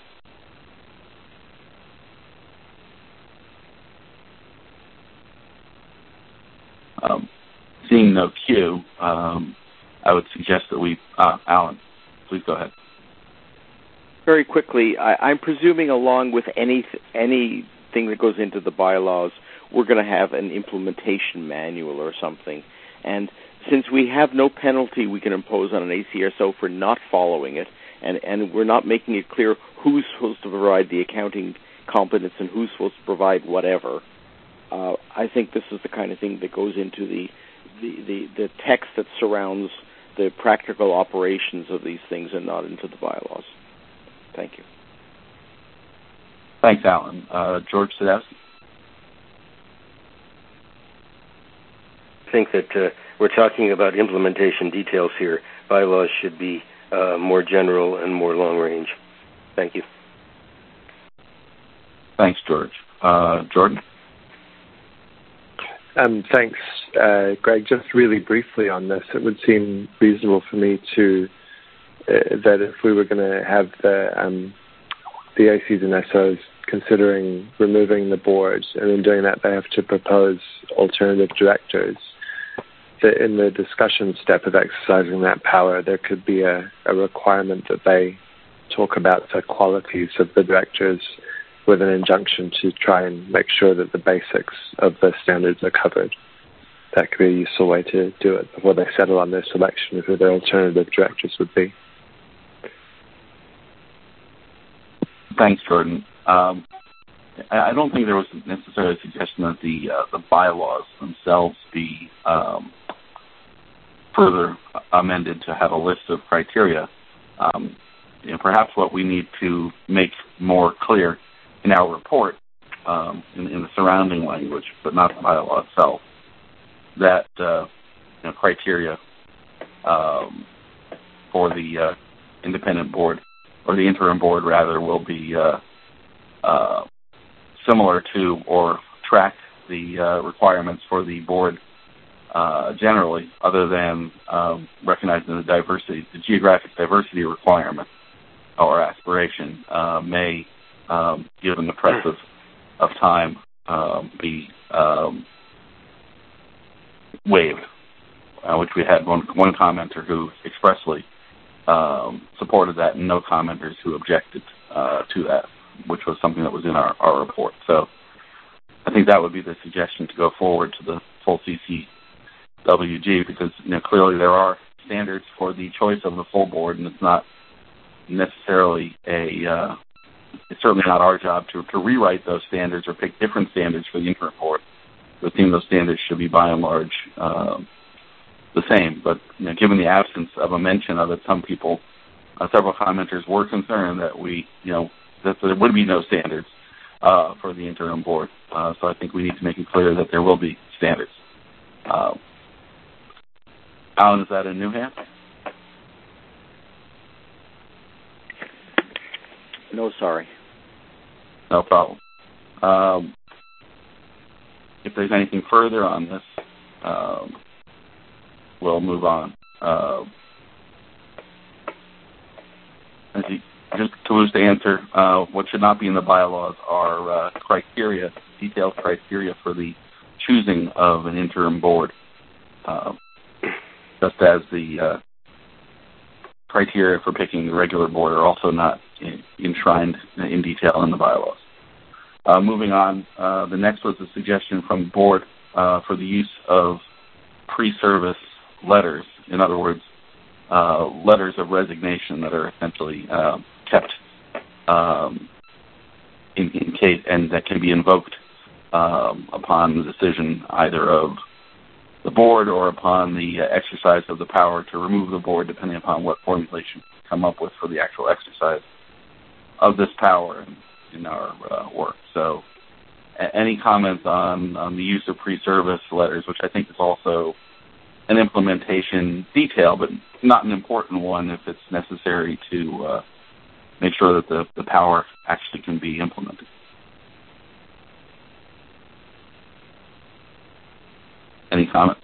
Um, seeing no cue, um, I would suggest that we, uh, Alan, please go ahead. Very quickly, I, I'm presuming along with any anything that goes into the bylaws, we're going to have an implementation manual or something. And since we have no penalty we can impose on an A C S O for not following it, and, and we're not making it clear who's supposed to provide the accounting competence and who's supposed to provide whatever, uh, I think this is the kind of thing that goes into the, the, the, the text that surrounds the practical operations of these things and not into the bylaws. Thank you. Thanks, Alan. Uh, George Sadowski. I think that uh, we're talking about implementation details here. Bylaws should be uh, more general and more long range. Thank you. Thanks, George. Uh, Jordan? Um, thanks, uh, Greg. Just really briefly on this, it would seem reasonable for me to uh, that if we were going to have the um, the A Cs and S Os considering removing the board, and in doing that they have to propose alternative directors, that in the discussion step of exercising that power, there could be a, a requirement that they talk about the qualities of the directors with an injunction to try and make sure that the basics of the standards are covered. That could be a useful way to do it before they settle on their selection of who their alternative directors would be. Thanks, Jordan. Um, I don't think there was necessarily a suggestion that the uh, the bylaws themselves be um, further amended to have a list of criteria. Um, you know, perhaps what we need to make more clear in our report, um, in, in the surrounding language, but not the bylaw itself, that uh, you know, criteria um, for the uh, independent board, or the interim board rather, will be uh, uh, similar to or track the uh, requirements for the board uh, generally, other than um, recognizing the diversity, the geographic diversity requirement or aspiration uh, may, um, given the press of, of time, um, be um, waived, uh, which we had one, one commenter who expressly um, supported that and no commenters who objected uh, to that, which was something that was in our, our report. So I think that would be the suggestion to go forward to the full C C W G, because you know, clearly there are standards for the choice of the full board, and it's not necessarily a, uh, it's certainly not our job to, to rewrite those standards or pick different standards for the interim board. I think those standards should be by and large uh, the same. But you know, given the absence of a mention of it, some people, uh, several commenters were concerned that we, you know, that there would be no standards uh, for the interim board. Uh, so I think we need to make it clear that there will be standards. Uh, Alan, is that a new hand? No, sorry. No problem. Um, if there's anything further on this, um, we'll move on. Uh, as you, just to lose the answer, uh, what should not be in the bylaws are uh, criteria, detailed criteria for the choosing of an interim board, uh, just as the uh, criteria for picking the regular board are also not in, enshrined in detail in the bylaws. Uh, moving on, uh, the next was a suggestion from the board uh, for the use of pre-service letters. In other words, uh, letters of resignation that are essentially uh, kept um, in, in case, and that can be invoked um, upon the decision either of the board or upon the uh, exercise of the power to remove the board, depending upon what formulation we come up with for the actual exercise of this power in, in our uh, work. So a- any comments on, on the use of pre-service letters, which I think is also an implementation detail, but not an important one if it's necessary to uh, make sure that the, the power actually can be implemented. Any comments?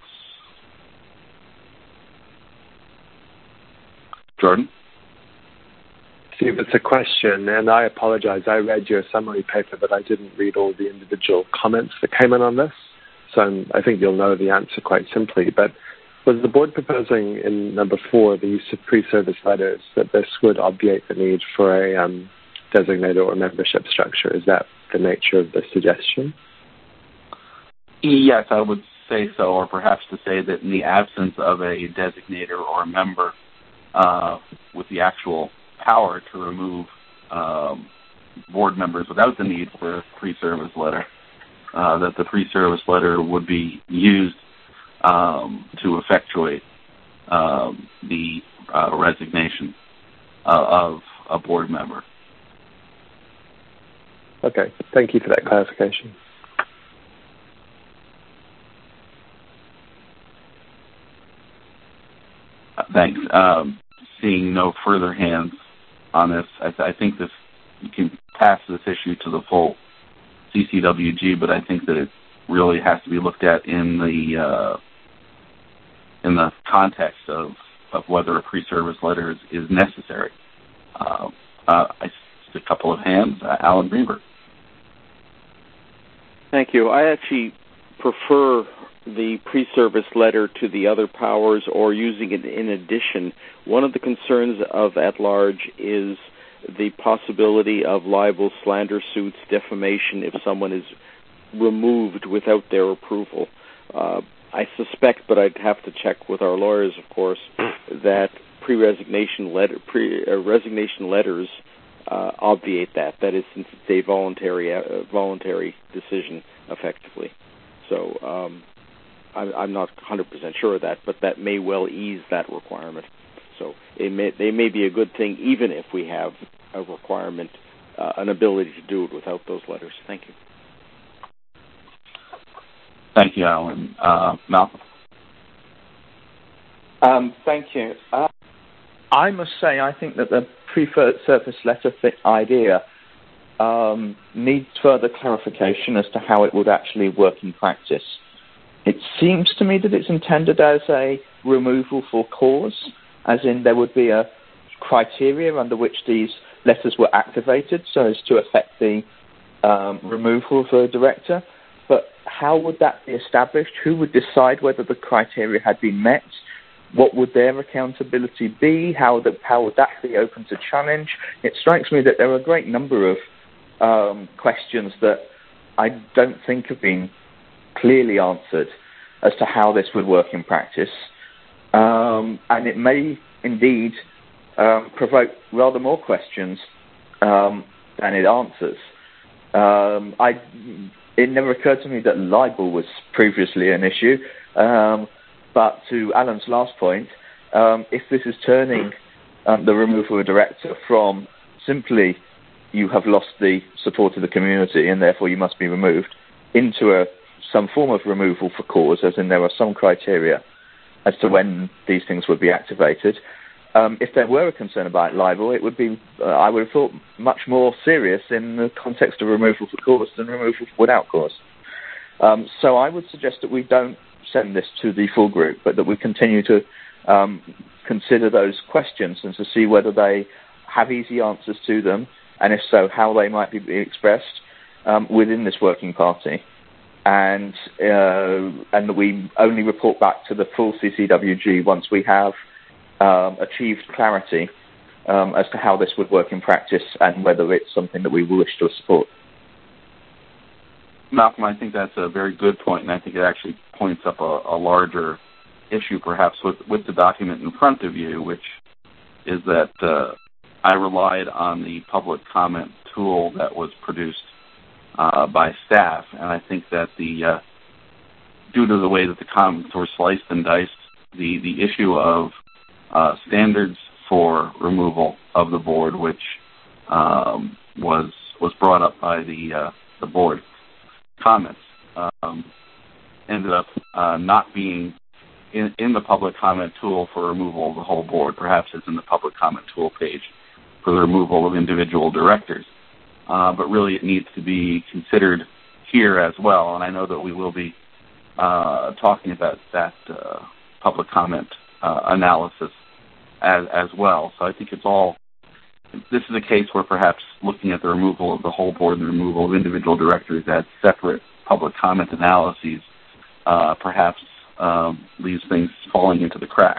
Jordan? Steve, it's a question, and I apologize. I read your summary paper, but I didn't read all the individual comments that came in on this. So I'm, I think you'll know the answer quite simply. But was the board proposing in number four, the use of pre-service letters, that this would obviate the need for a um, designator or membership structure? Is that the nature of the suggestion? Yes, I would say so, or perhaps to say that in the absence of a designator or a member uh, with the actual power to remove um, board members without the need for a pre-service letter, uh, that the pre-service letter would be used um, to effectuate um, the uh, resignation uh, of a board member. Okay, thank you for that clarification. Uh, thanks. Um, seeing no further hands on this, I, th- I think this you can pass this issue to the full C C W G, but I think that it really has to be looked at in the uh, in the context of, of whether a pre-service letter is, is necessary. Uh, uh, I see a couple of hands. Uh, Alan Greenberg. Thank you. I actually prefer the pre-service letter to the other powers or using it in addition. One of the concerns of at-large is the possibility of libel, slander suits, defamation if someone is removed without their approval. Uh, I suspect, but I'd have to check with our lawyers, of course, that pre-resignation letter, pre-resignation letters uh, obviate that. That is, since it's a voluntary, uh, voluntary decision, effectively. So um, I'm, I'm not one hundred percent sure of that, but that may well ease that requirement. So it may, they may be a good thing, even if we have a requirement, uh, an ability to do it without those letters. Thank you. Thank you, Alan. Uh, Malcolm? Um, thank you. Uh, I must say I think that the pre-service letter fit idea um, needs further clarification as to how it would actually work in practice. It seems to me that it's intended as a removal for cause, as in there would be a criteria under which these letters were activated so as to affect the um, removal of a director. But how would that be established? Who would decide whether the criteria had been met? What would their accountability be? How, the, how would that be open to challenge? It strikes me that there are a great number of um, questions that I don't think have been clearly answered as to how this would work in practice. Um, and it may indeed um, provoke rather more questions um, than it answers. Um, I, it never occurred to me that libel was previously an issue. Um, but to Alan's last point, um, if this is turning um, the removal of a director from simply you have lost the support of the community and therefore you must be removed into a, some form of removal for cause, as in there are some criteria, as to when these things would be activated. Um, if there were a concern about libel, it would be, uh, I would have thought, much more serious in the context of removal for cause than removal without cause. Um, so I would suggest that we don't send this to the full group, but that we continue to um, consider those questions and to see whether they have easy answers to them, and if so, how they might be expressed um, within this working party. And uh, and that we only report back to the full C C W G once we have um, achieved clarity um, as to how this would work in practice and whether it's something that we wish to support. Malcolm, I think that's a very good point, and I think it actually points up a, a larger issue perhaps with, with the document in front of you, which is that uh, I relied on the public comment tool that was produced uh, by staff, and I think that the uh, due to the way that the comments were sliced and diced, the, the issue of uh, standards for removal of the board, which um, was was brought up by the uh, the board comments, um, ended up uh, not being in, in the public comment tool for removal of the whole board. Perhaps it's in the public comment tool page for the removal of individual directors. Uh, but really it needs to be considered here as well, and I know that we will be uh, talking about that uh, public comment uh, analysis as, as well. So I think it's all, this is a case where perhaps looking at the removal of the whole board and the removal of individual directors as separate public comment analyses uh, perhaps um, leaves things falling into the cracks.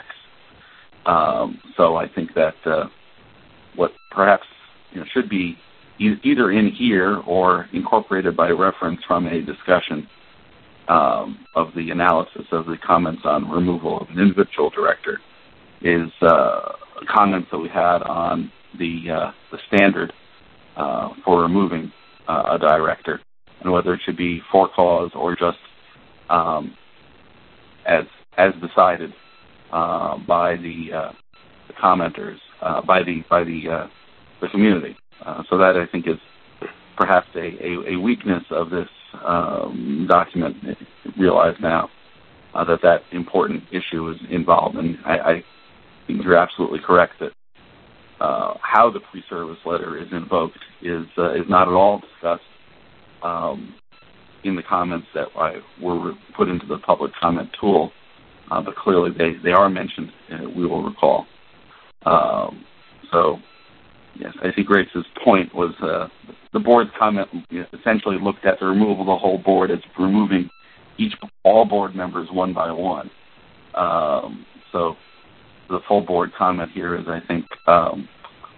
Um, so I think that uh, what perhaps you know, should be e- either in here or incorporated by reference from a discussion um, of the analysis of the comments on removal of an individual director is uh, comments that we had on the uh, the standard uh, for removing uh, a director, and whether it should be for cause or just um, as as decided uh, by the, uh, the commenters, uh, by the by the uh, the community. Uh, so that I think is perhaps a, a, a weakness of this um, document. I realize now uh, that that important issue is involved, and I, I think you're absolutely correct that uh, how the pre-service letter is invoked is uh, is not at all discussed um, in the comments that I, were put into the public comment tool, uh, but clearly they, they are mentioned, uh, we will recall. Um, so, yes, I think Grace's point was uh, the board's comment you know, essentially looked at the removal of the whole board as removing each all board members one by one. Um, so the full board comment here is, I think, um,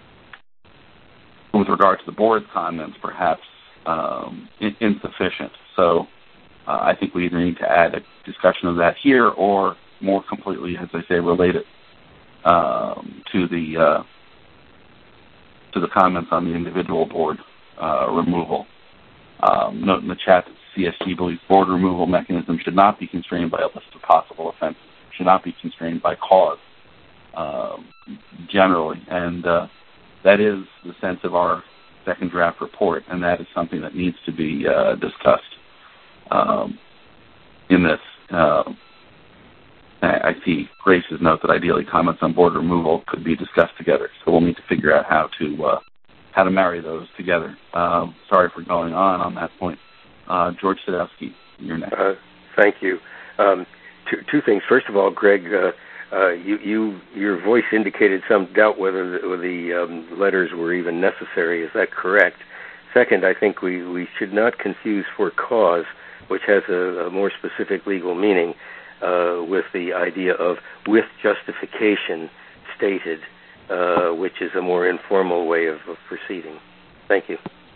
with regard to the board's comments, perhaps um, in- insufficient. So uh, I think we either need to add a discussion of that here or more completely, as I say, relate it um, to the uh, to the comments on the individual board uh, removal. Um, note in the chat that C S G believes board removal mechanism should not be constrained by a list of possible offenses, should not be constrained by cause uh, generally. And uh, that is the sense of our second draft report, and that is something that needs to be uh, discussed um, in this. Uh, I see Grace's note that ideally comments on board removal could be discussed together, so we'll need to figure out how to uh, how to marry those together. Um, sorry for going on on that point. Uh, George Sadowski, you're next. Uh, thank you. Um, two, two things. First of all, Greg, uh, uh, you, you your voice indicated some doubt whether the, whether the um, letters were even necessary. Is that correct? Second, I think we, we should not confuse for cause, which has a, a more specific legal meaning, uh, with the idea of with justification stated, uh, which is a more informal way of, of proceeding. Thank you.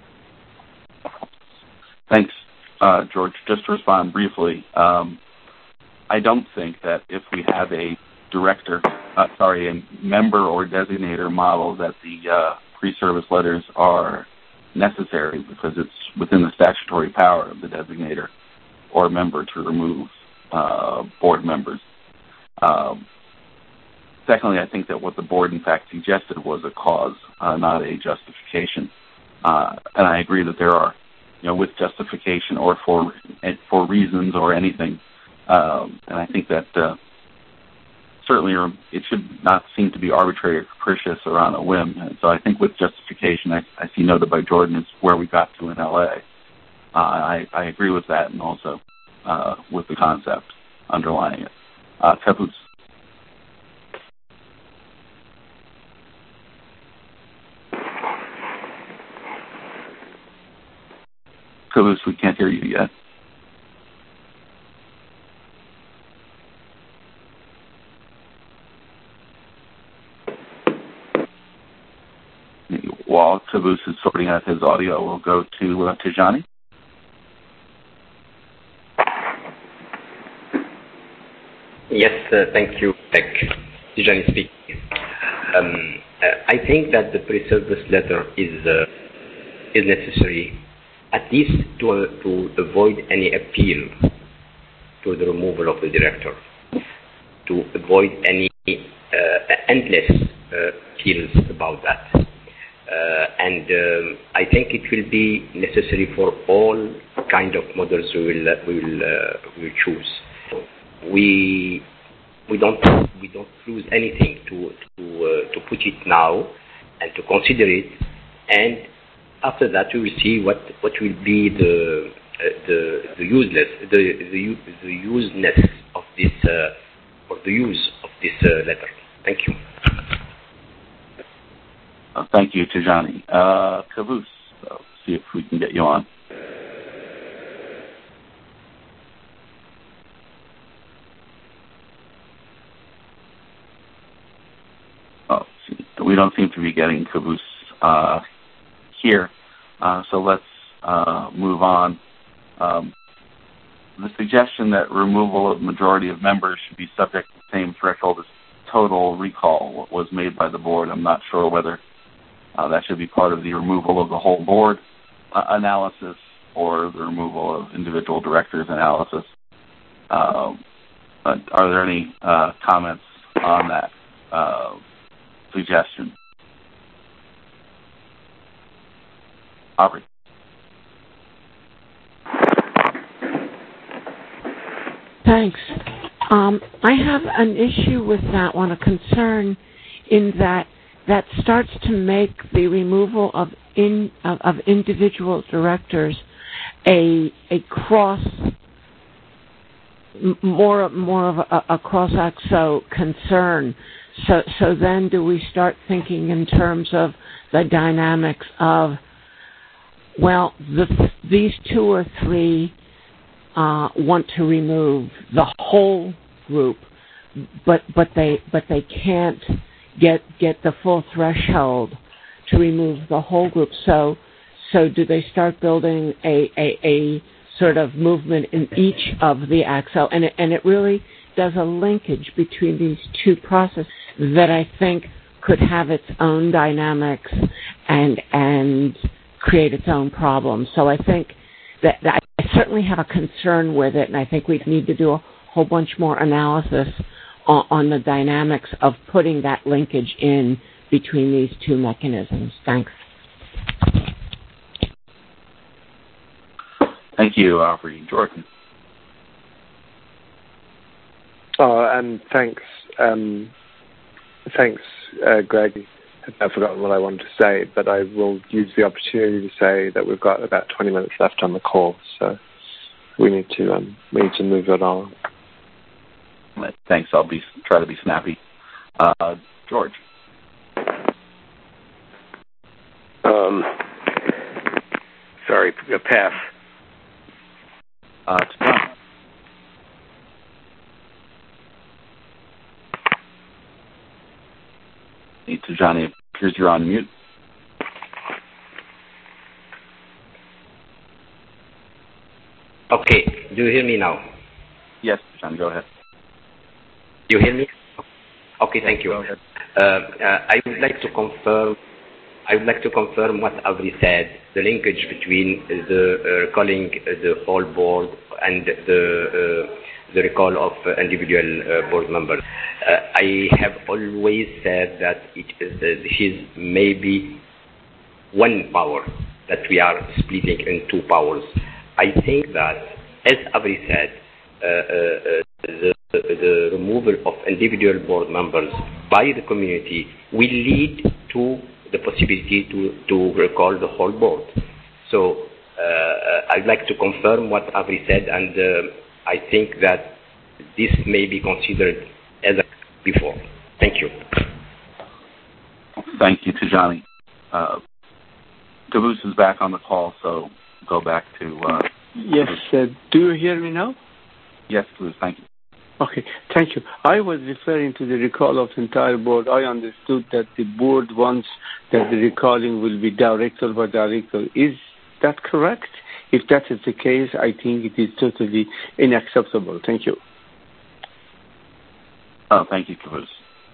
Thanks, uh, George. Just to respond briefly, um, I don't think that if we have a director, uh, sorry, a member or designator model, that the uh, pre-service letters are necessary, because it's within the statutory power of the designator or member to remove uh, board members. Um, secondly, I think that what the board, in fact, suggested was a cause, uh, not a justification. Uh, and I agree that there are, you know, with justification or for for reasons or anything. Um, and I think that uh, certainly it should not seem to be arbitrary or capricious or on a whim. And so I think with justification, I, I see noted by Jordan, is where we got to in L A. Uh, I, I agree with that, and also uh, with the concept underlying it. Uh, Caboose. Caboose, we can't hear you yet. While Caboose is sorting out his audio, we'll go to uh, Tijani. Yes, uh, thank you, Beck. Tijani speaking. Um, uh, I think that the pre-service letter is uh, is necessary, at least to uh, to avoid any appeal to the removal of the director, to avoid any uh, endless uh, appeals about that. Uh, and um, I think it will be necessary for all kind of models we will uh, we will uh, we will choose. We we don't we don't lose anything to to uh, to put it now and to consider it, and after that we will see what, what will be the uh, the the useless the the the useness of this uh, or the use of this uh, letter. Thank you. Uh, thank you, Tijani. Uh, Caboose, so see if we can get you on. Oh, see, we don't seem to be getting Caboose uh, here, uh, so let's uh, move on. Um, the suggestion that removal of majority of members should be subject to the same threshold as total recall was made by the board. I'm not sure whether Uh, that should be part of the removal of the whole board uh, analysis or the removal of individual directors analysis. Uh, but are there any uh, comments on that uh, suggestion? Aubrey. Thanks. Um, I have an issue with that one, a concern in that that starts to make the removal of in of, of individual directors a a cross more more of a, a cross-axo concern. So so then do we start thinking in terms of the dynamics of, well, the, these two or three uh, want to remove the whole group, but but they but they can't get get the full threshold to remove the whole group. So so do they start building a, a, a sort of movement in each of the axo? And it, and it really does a linkage between these two processes that I think could have its own dynamics and and create its own problems. So I think that, that I certainly have a concern with it, and I think we need to do a whole bunch more analysis on, on the dynamics of putting that linkage in between these two mechanisms. Thanks. Thank you, Aubrey. Jordan. Oh, and thanks, um, thanks, uh, Greg. I've forgotten what I wanted to say, but I will use the opportunity to say that we've got about twenty minutes left on the call, so we need to um, we need to move it on. Thanks. I'll be try to be snappy. Uh, George. Um, sorry, pass. Uh, it's done. To Johnny, it appears you're on mute. Okay, do you hear me now? Yes, Johnny, go ahead. You hear me? Okay, thank you. Go ahead. Uh, uh, I would like to confirm. I would like to confirm what Avri said: the linkage between the uh, recalling the whole board and the uh, the recall of uh, individual uh, board members. Uh, I have always said that it is uh, this is maybe one power that we are splitting in two powers. I think that, as Avri said, uh, uh, the, the the removal of individual board members by the community will lead to the possibility to, to recall the whole board. So uh, I'd like to confirm what Avri said, and uh, I think that this may be considered as a before. Thank you. Thank you, Tijani. Uh, Caboose is back on the call, so go back to... Uh, yes, uh, do you hear me now? Yes, Caboose, thank you. Okay, thank you. I was referring to the recall of the entire board. I understood that the board wants that the recalling will be director by director. Is that correct? If that is the case, I think it is totally unacceptable. Thank you. Oh, thank you, Caboose.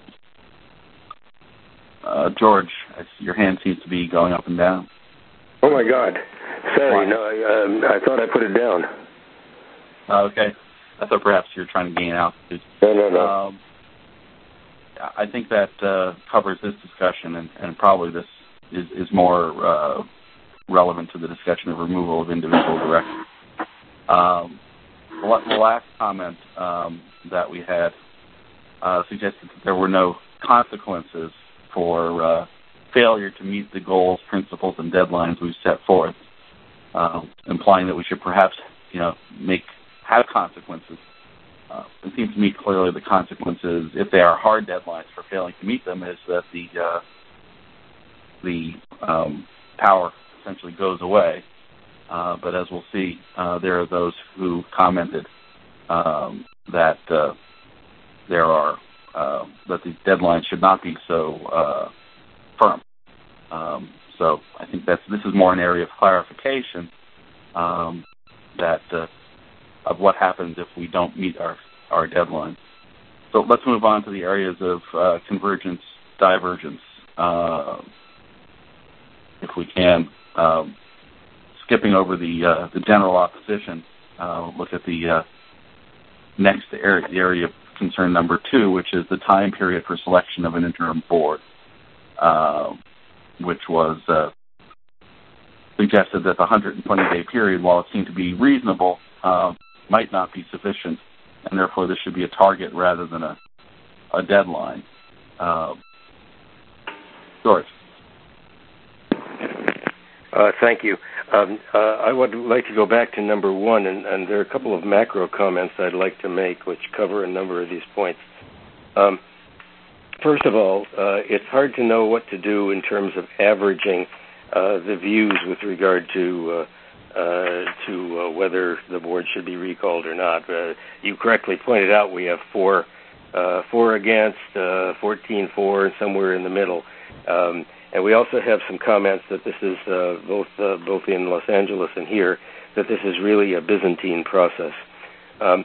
Uh, George, your hand seems to be going up and down. Oh, my God. Sorry, no, I, um, I thought I put it down. Oh, okay. I thought perhaps you were trying to gain altitude. No, no, no. Um, I think that uh, covers this discussion, and, and probably this is, is more uh, relevant to the discussion of removal of individual directors. Um, the last comment um, that we had uh, suggested that there were no consequences for uh, failure to meet the goals, principles, and deadlines we've set forth, uh, implying that we should perhaps, you know, make have consequences. Uh, it seems to me clearly the consequences, if they are hard deadlines for failing to meet them, is that the uh, the um, power essentially goes away. Uh, but as we'll see, uh, there are those who commented um, that uh, there are uh, that the deadlines should not be so uh, firm. Um, so I think that's this is more an area of clarification um, that. Uh, of what happens if we don't meet our, our deadline. So let's move on to the areas of uh, convergence, divergence, uh, if we can. Um, skipping over the uh, the general opposition, uh, look at the uh, next area, the area of concern number two, which is the time period for selection of an interim board, uh, which was uh, suggested that the one hundred twenty day period, while it seemed to be reasonable, uh, might not be sufficient, and therefore this should be a target rather than a, a deadline. Uh, George. Uh, thank you. Um, uh, I would like to go back to number one, and, and there are a couple of macro comments I'd like to make which cover a number of these points. Um, first of all, uh, it's hard to know what to do in terms of averaging uh, the views with regard to uh, Uh, to uh, whether the board should be recalled or not. Uh, you correctly pointed out we have four, uh, four against, uh, fourteen for, and somewhere in the middle. Um, and we also have some comments that this is uh, both uh, both in Los Angeles and here that this is really a Byzantine process. Um,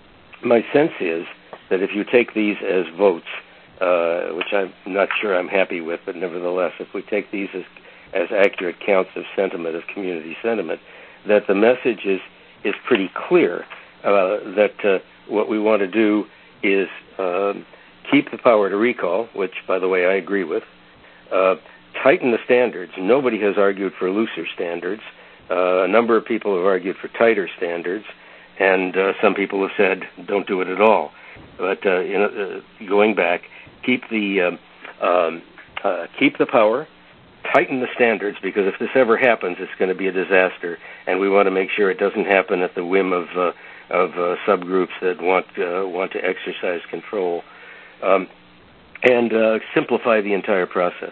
my sense is that if you take these as votes, uh, which I'm not sure I'm happy with, but nevertheless, if we take these as as accurate counts of sentiment, of community sentiment, that the message is, is pretty clear, uh, that uh, what we want to do is um, keep the power to recall, which, by the way, I agree with, uh, tighten the standards. Nobody has argued for looser standards. Uh, a number of people have argued for tighter standards, and uh, some people have said, don't do it at all. But uh, you know, uh, going back, keep the, um, um, uh, keep the power, tighten the standards, because if this ever happens, it's going to be a disaster, and we want to make sure it doesn't happen at the whim of uh, of uh, subgroups that want uh, want to exercise control, um, and uh, simplify the entire process.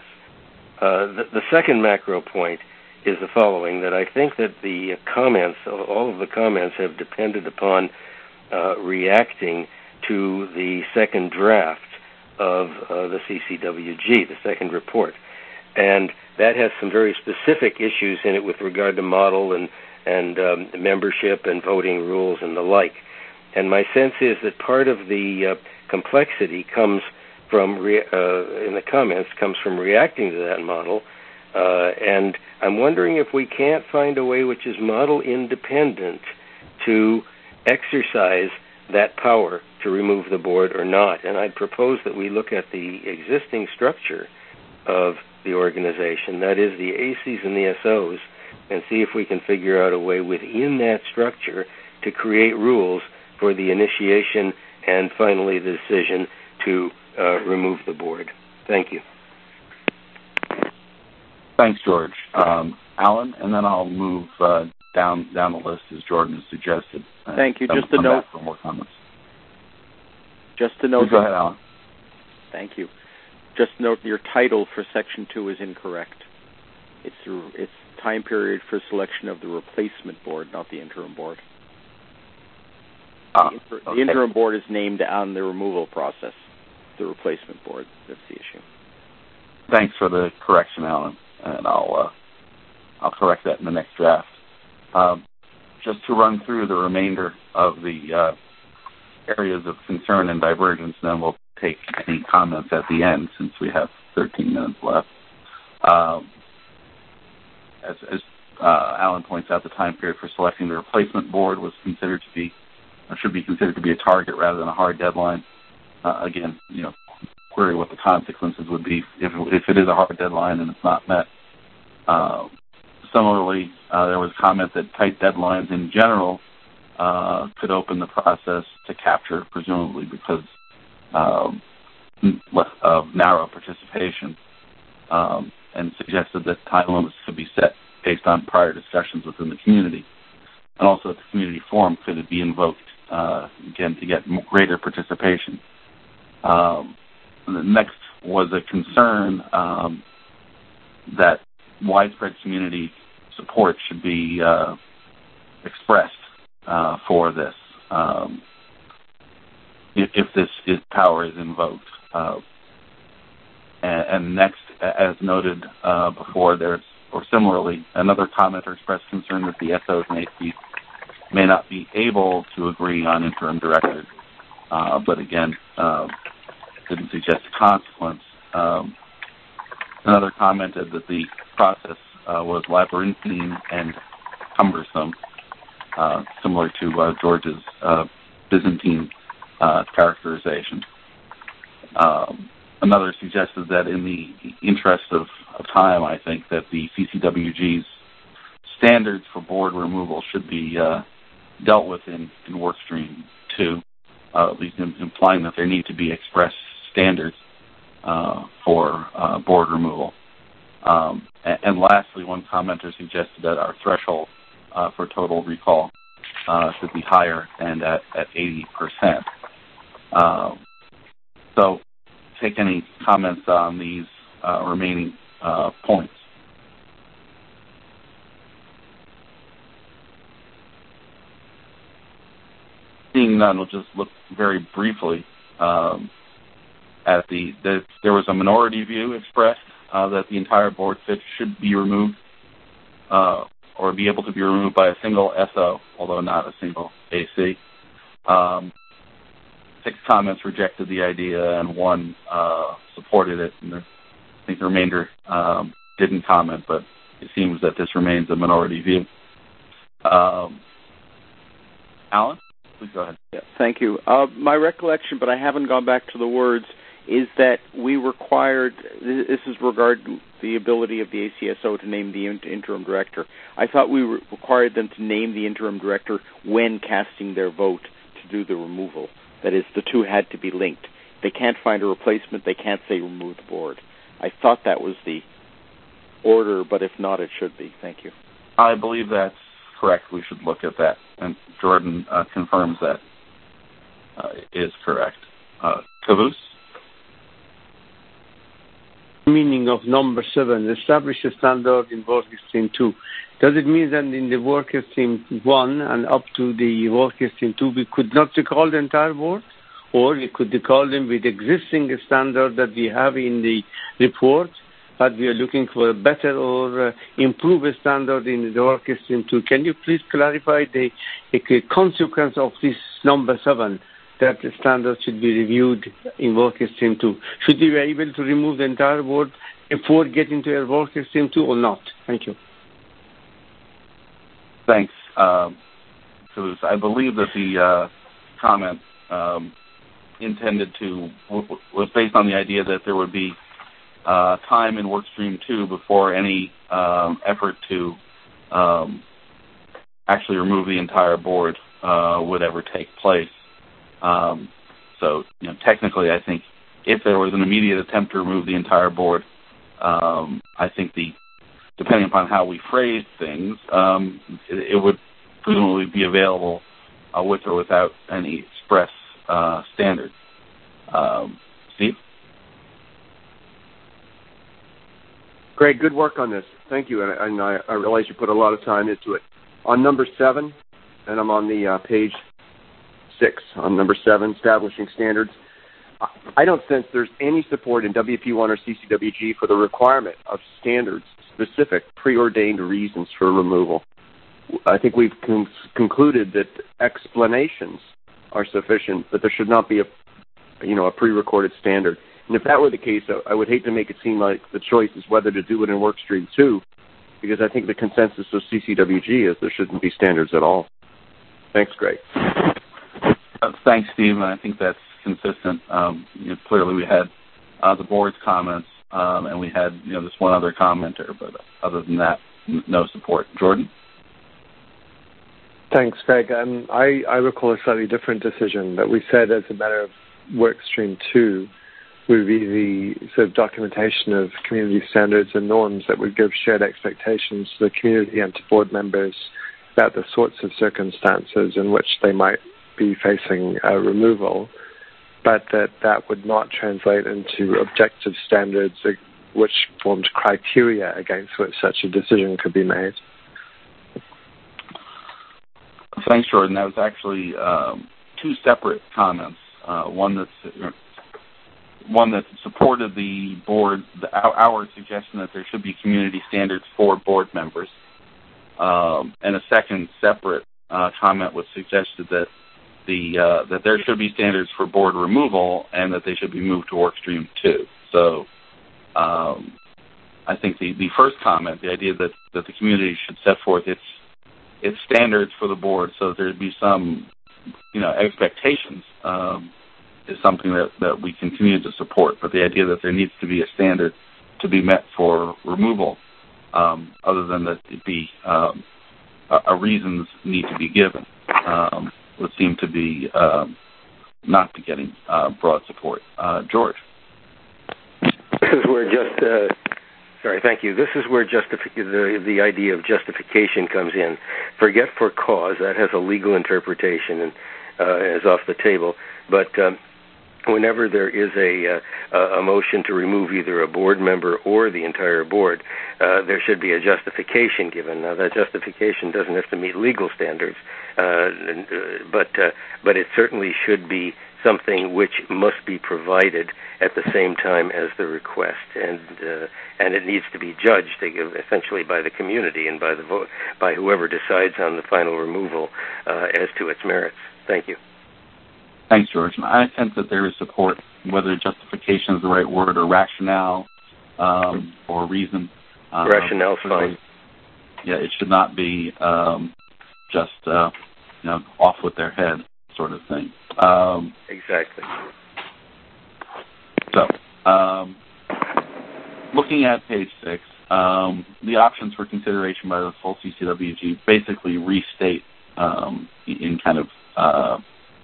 Uh, the, the second macro point is the following: that I think that the comments, all of the comments, have depended upon uh, reacting to the second draft of uh, the C C W G, the second report. And that has some very specific issues in it with regard to model and, and um, membership and voting rules and the like. And my sense is that part of the uh, complexity comes from, re- uh, in the comments, comes from reacting to that model. Uh, and I'm wondering if we can't find a way which is model independent to exercise that power to remove the board or not. And I'd propose that we look at the existing structure of the organization, that is the A Cs and the S Os, and see if we can figure out a way within that structure to create rules for the initiation and finally the decision to uh, remove the board. Thank you. Thanks, George. Um, Alan, and then I'll move uh, down down the list as Jordan has suggested. Uh, Thank you. Just a come note back for more comments. Just to note. Go ahead, Alan. Thank you. Just note your title for section two is incorrect. It's it's time period for selection of the replacement board, not the interim board. Ah, the, inter- okay. the interim board is named on the removal process. The replacement board. That's the issue. Thanks for the correction, Alan, and I'll uh, I'll correct that in the next draft. Um, just to run through the remainder of the uh, areas of concern and divergence, then we'll take any comments at the end since we have thirteen minutes left. Um, as as uh, Alan points out, the time period for selecting the replacement board was considered to be, or should be considered to be a target rather than a hard deadline. Uh, again, you know, query what the consequences would be if, if it is a hard deadline and it's not met. Uh, similarly, uh, there was comment that tight deadlines in general uh, could open the process to capture, presumably because um, less of narrow participation, um, and suggested that time limits could be set based on prior discussions within the community. And also that the community forum could be invoked, uh, again, to get greater participation. Um, the next was a concern um, that widespread community support should be uh, expressed uh, for this um, if, if this is, power is invoked. Uh, and, and next, as noted uh, before, there's, or similarly, another commenter expressed concern that the S Os and A Cs may not be able to agree on interim directors, uh, but again, uh, didn't suggest a consequence. Um, another commented that the process uh, was labyrinthine and cumbersome, uh, similar to uh, George's uh, Byzantine uh, characterization. Um, another suggested that in the interest of, of time, I think that the C C W G's standards for board removal should be uh, dealt with in, in Workstream two, uh, at least in, implying that there need to be express standards uh, for uh, board removal. Um, and, and lastly, one commenter suggested that our threshold uh, for total recall uh, should be higher and at, at eighty percent. Um, so take any comments on these uh, remaining uh, points. Seeing none, we'll just look very briefly um, at the, the, there was a minority view expressed uh, that the entire board fit should be removed uh, or be able to be removed by a single S O, although not a single A C. Um, six comments rejected the idea and one uh, supported it. And I think the remainder um, didn't comment, but it seems that this remains a minority view. Um, Alan? Please go ahead. Yeah, thank you. Uh, my recollection, but I haven't gone back to the words, is that we required, this is regarding the ability of the A C S O to name the interim director. I thought we re- required them to name the interim director when casting their vote to do the removal. That is, the two had to be linked. They can't find a replacement. They can't say remove the board. I thought that was the order, but if not, it should be. Thank you. I believe that's correct. We should look at that. And Jordan uh, confirms that uh, is correct. Uh, Caboose? Meaning of number seven, establish a standard in work stream two. Does it mean that in the work stream one and up to the work stream two, we could not recall the entire board? Or we could recall them with existing standard that we have in the report, but we are looking for a better or uh, improve a standard in the work stream two. Can you please clarify the, the consequence of this number seven, that the standard should be reviewed in work stream two? Should we be able to remove the entire board before getting to a work stream two or not? Thank you. Thanks. Um, I believe that the uh, comment um, intended to, was based on the idea that there would be uh, time in Workstream two before any um, effort to um, actually remove the entire board uh, would ever take place. Um, So, you know, technically, I think if there was an immediate attempt to remove the entire board, um, I think the depending upon how we phrased things, um, it, it would presumably be available uh, with or without any express uh, standard. Um, Steve? Greg, good work on this. Thank you. And, and I, I realize you put a lot of time into it. On number seven, and I'm on the uh, page six, on number seven, establishing standards, I don't sense there's any support in W P one or C C W G for the requirement of standards, specific preordained reasons for removal. I think we've con- concluded that explanations are sufficient, but there should not be a, you know, a pre-recorded standard. And if that were the case, I would hate to make it seem like the choice is whether to do it in Workstream two, because I think the consensus of C C W G is there shouldn't be standards at all. Thanks, Greg. Uh, thanks, Steve. I think that's consistent. Um, you know, clearly, we had uh, the board's comments, um, and we had you know this one other commenter, but other than that, n- no support. Jordan? Thanks, Greg. Um, I, I recall a slightly different decision that we said as a matter of Workstream two would be the sort of documentation of community standards and norms that would give shared expectations to the community and to board members about the sorts of circumstances in which they might be facing uh, removal, but that that would not translate into objective standards which formed criteria against which such a decision could be made. Thanks, Jordan. That was actually um, two separate comments. Uh, one that's uh, one that supported the board, the, our, our suggestion that there should be community standards for board members, um, and a second separate uh, comment was suggested that the uh, that there should be standards for board removal and that they should be moved to Workstream two. So, um, I think the, the first comment, the idea that, that the community should set forth its its standards for the board so that there'd be some, you know, expectations, um, is something that, that we continue to support. But the idea that there needs to be a standard to be met for removal, um, other than that it be um, a, a reasons need to be given, um, would seem to be um, not be getting uh, broad support. Uh, George? This is where just... Uh Sorry, thank you. This is where justifi- the, the idea of justification comes in. Forget for cause. That has a legal interpretation and uh, is off the table. But um, whenever there is a, uh, a motion to remove either a board member or the entire board, uh, there should be a justification given. Now, that justification doesn't have to meet legal standards, uh, and, uh, but uh, but it certainly should be something which must be provided at the same time as the request, and uh, and it needs to be judged essentially by the community and by the vo- by whoever decides on the final removal uh, as to its merits. Thank you. Thanks, George. I sense that there is support, whether justification is the right word or rationale um, or reason. Uh, Rationale's fine. Yeah, it should not be um, just uh, you know off with their head sort of thing. Um, exactly. So, um, looking at page six, um, the options for consideration by the full C C W G basically restate um, in kind of uh,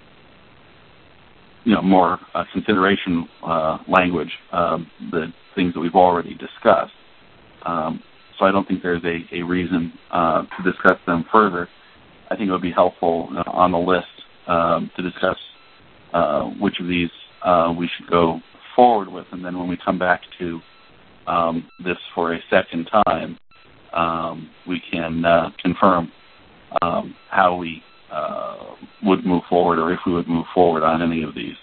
you know more uh, consideration uh, language um, the things that we've already discussed. Um, so I don't think there's a, a reason uh, to discuss them further. I think it would be helpful uh, on the list um, to discuss uh, which of these uh, we should go forward with, and then when we come back to um, this for a second time, um, we can uh, confirm um, how we uh, would move forward, or if we would move forward on any of these.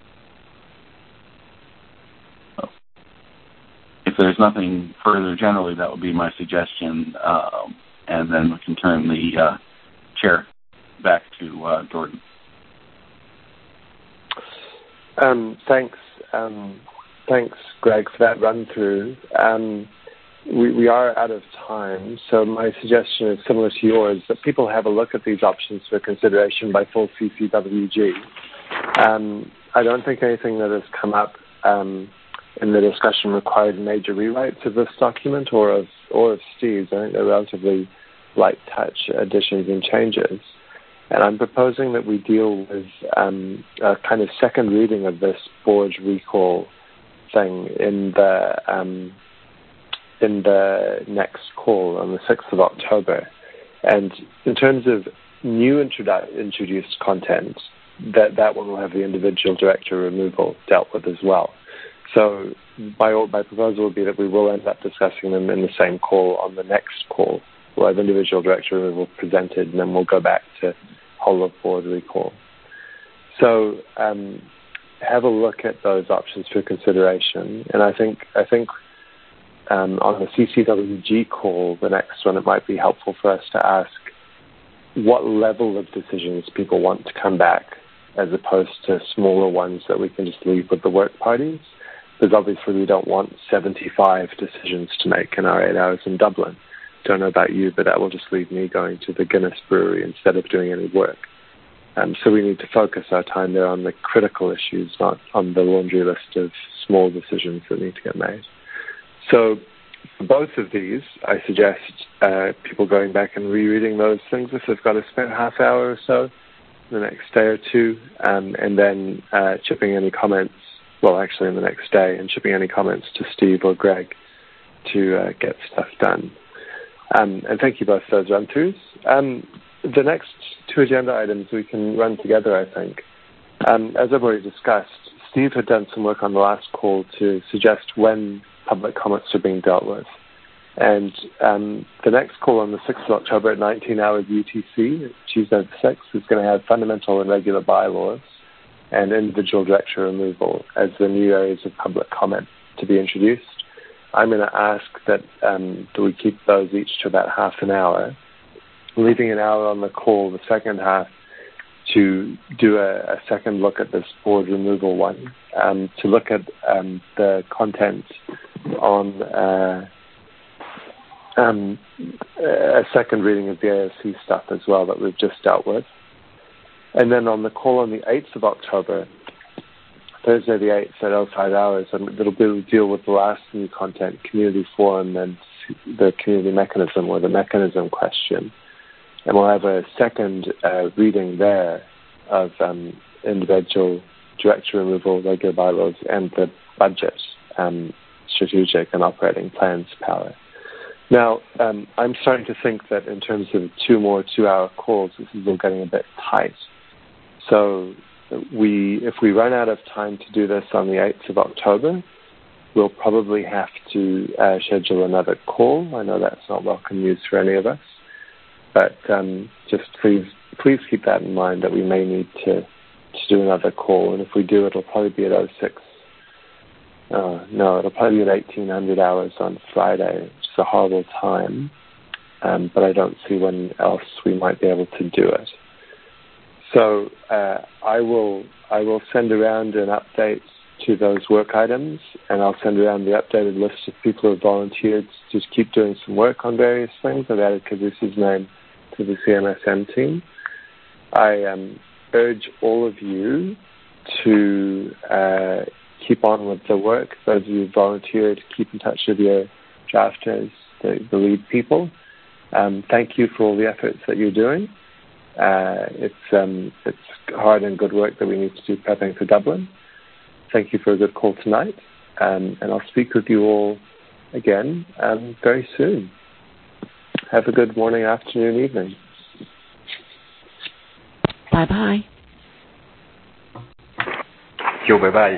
So, if there's nothing further generally, that would be my suggestion, um, and then we can turn the uh, chair back to uh, Jordan. Um, thanks, um, thanks, Greg, for that run through. Um, we, we are out of time, so my suggestion is similar to yours, that people have a look at these options for consideration by full C C W G. Um, I don't think anything that has come up um, in the discussion required major rewrites of this document or of or of Steve's. I think they're relatively light touch additions and changes. And I'm proposing that we deal with um, a kind of second reading of this board recall thing in the um, in the next call on the sixth of October. And in terms of new introdu- introduced content, that, that one will have the individual director removal dealt with as well. So my, my proposal would be that we will end up discussing them in the same call on the next call. We'll have individual director removal presented, and then we'll go back to whole of board recall. So um, have a look at those options for consideration. And I think I think um, on the C C W G call, the next one, it might be helpful for us to ask what level of decisions people want to come back, as opposed to smaller ones that we can just leave with the work parties. Because obviously we don't want seventy-five decisions to make in our eight hours in Dublin. Don't know about you, but that will just leave me going to the Guinness Brewery instead of doing any work. Um, so we need to focus our time there on the critical issues, not on the laundry list of small decisions that need to get made. So for both of these, I suggest uh, people going back and rereading those things if they've got to spend a half hour or so the next day or two, um, and then uh, chipping any comments, well, actually in the next day, and chipping any comments to Steve or Greg to uh, get stuff done. Um, and thank you both for those run-throughs. Um, the next two agenda items we can run together, I think. Um, as I've already discussed, Steve had done some work on the last call to suggest when public comments are being dealt with. And um, the next call on the sixth of October at nineteen hours U T C, Tuesday the sixth, is going to have fundamental and regular bylaws and individual director removal as the new areas of public comment to be introduced. I'm going to ask that um, do we keep those each to about half an hour, leaving an hour on the call, the second half, to do a, a second look at this board removal one, um, to look at um, the content on uh, um, a second reading of the A O C stuff as well that we've just dealt with. And then on the call on the eighth of October, Thursday the eighth at oh five hours, and it'll be, deal with the last new content, community forum and the community mechanism or the mechanism question. And we'll have a second uh, reading there of um, individual director removal, regular bylaws, and the budget, um, strategic and operating plans power. Now, um, I'm starting to think that in terms of two more two-hour calls, this is all getting a bit tight. So we, if we run out of time to do this on the eighth of October, we'll probably have to uh, schedule another call. I know that's not welcome news for any of us. But um, just please please keep that in mind that we may need to, to do another call. And if we do, it'll probably be at oh six. Uh, no, it'll probably be at eighteen hundred hours on Friday, which is a horrible time. Um, but I don't see when else we might be able to do it. So uh, I will I will send around an update to those work items, and I'll send around the updated list of people who have volunteered to just keep doing some work on various things. I've added Cabooses' name to the C M S M team. I um, urge all of you to uh, keep on with the work. Those of you who volunteered, keep in touch with your drafters, the, the lead people. Um, thank you for all the efforts that you're doing. Uh, it's um, it's hard and good work that we need to do prepping for Dublin. Thank you for a good call tonight, um, and I'll speak with you all again um, very soon. Have a good morning, afternoon, evening. Bye-bye. Yo, bye-bye.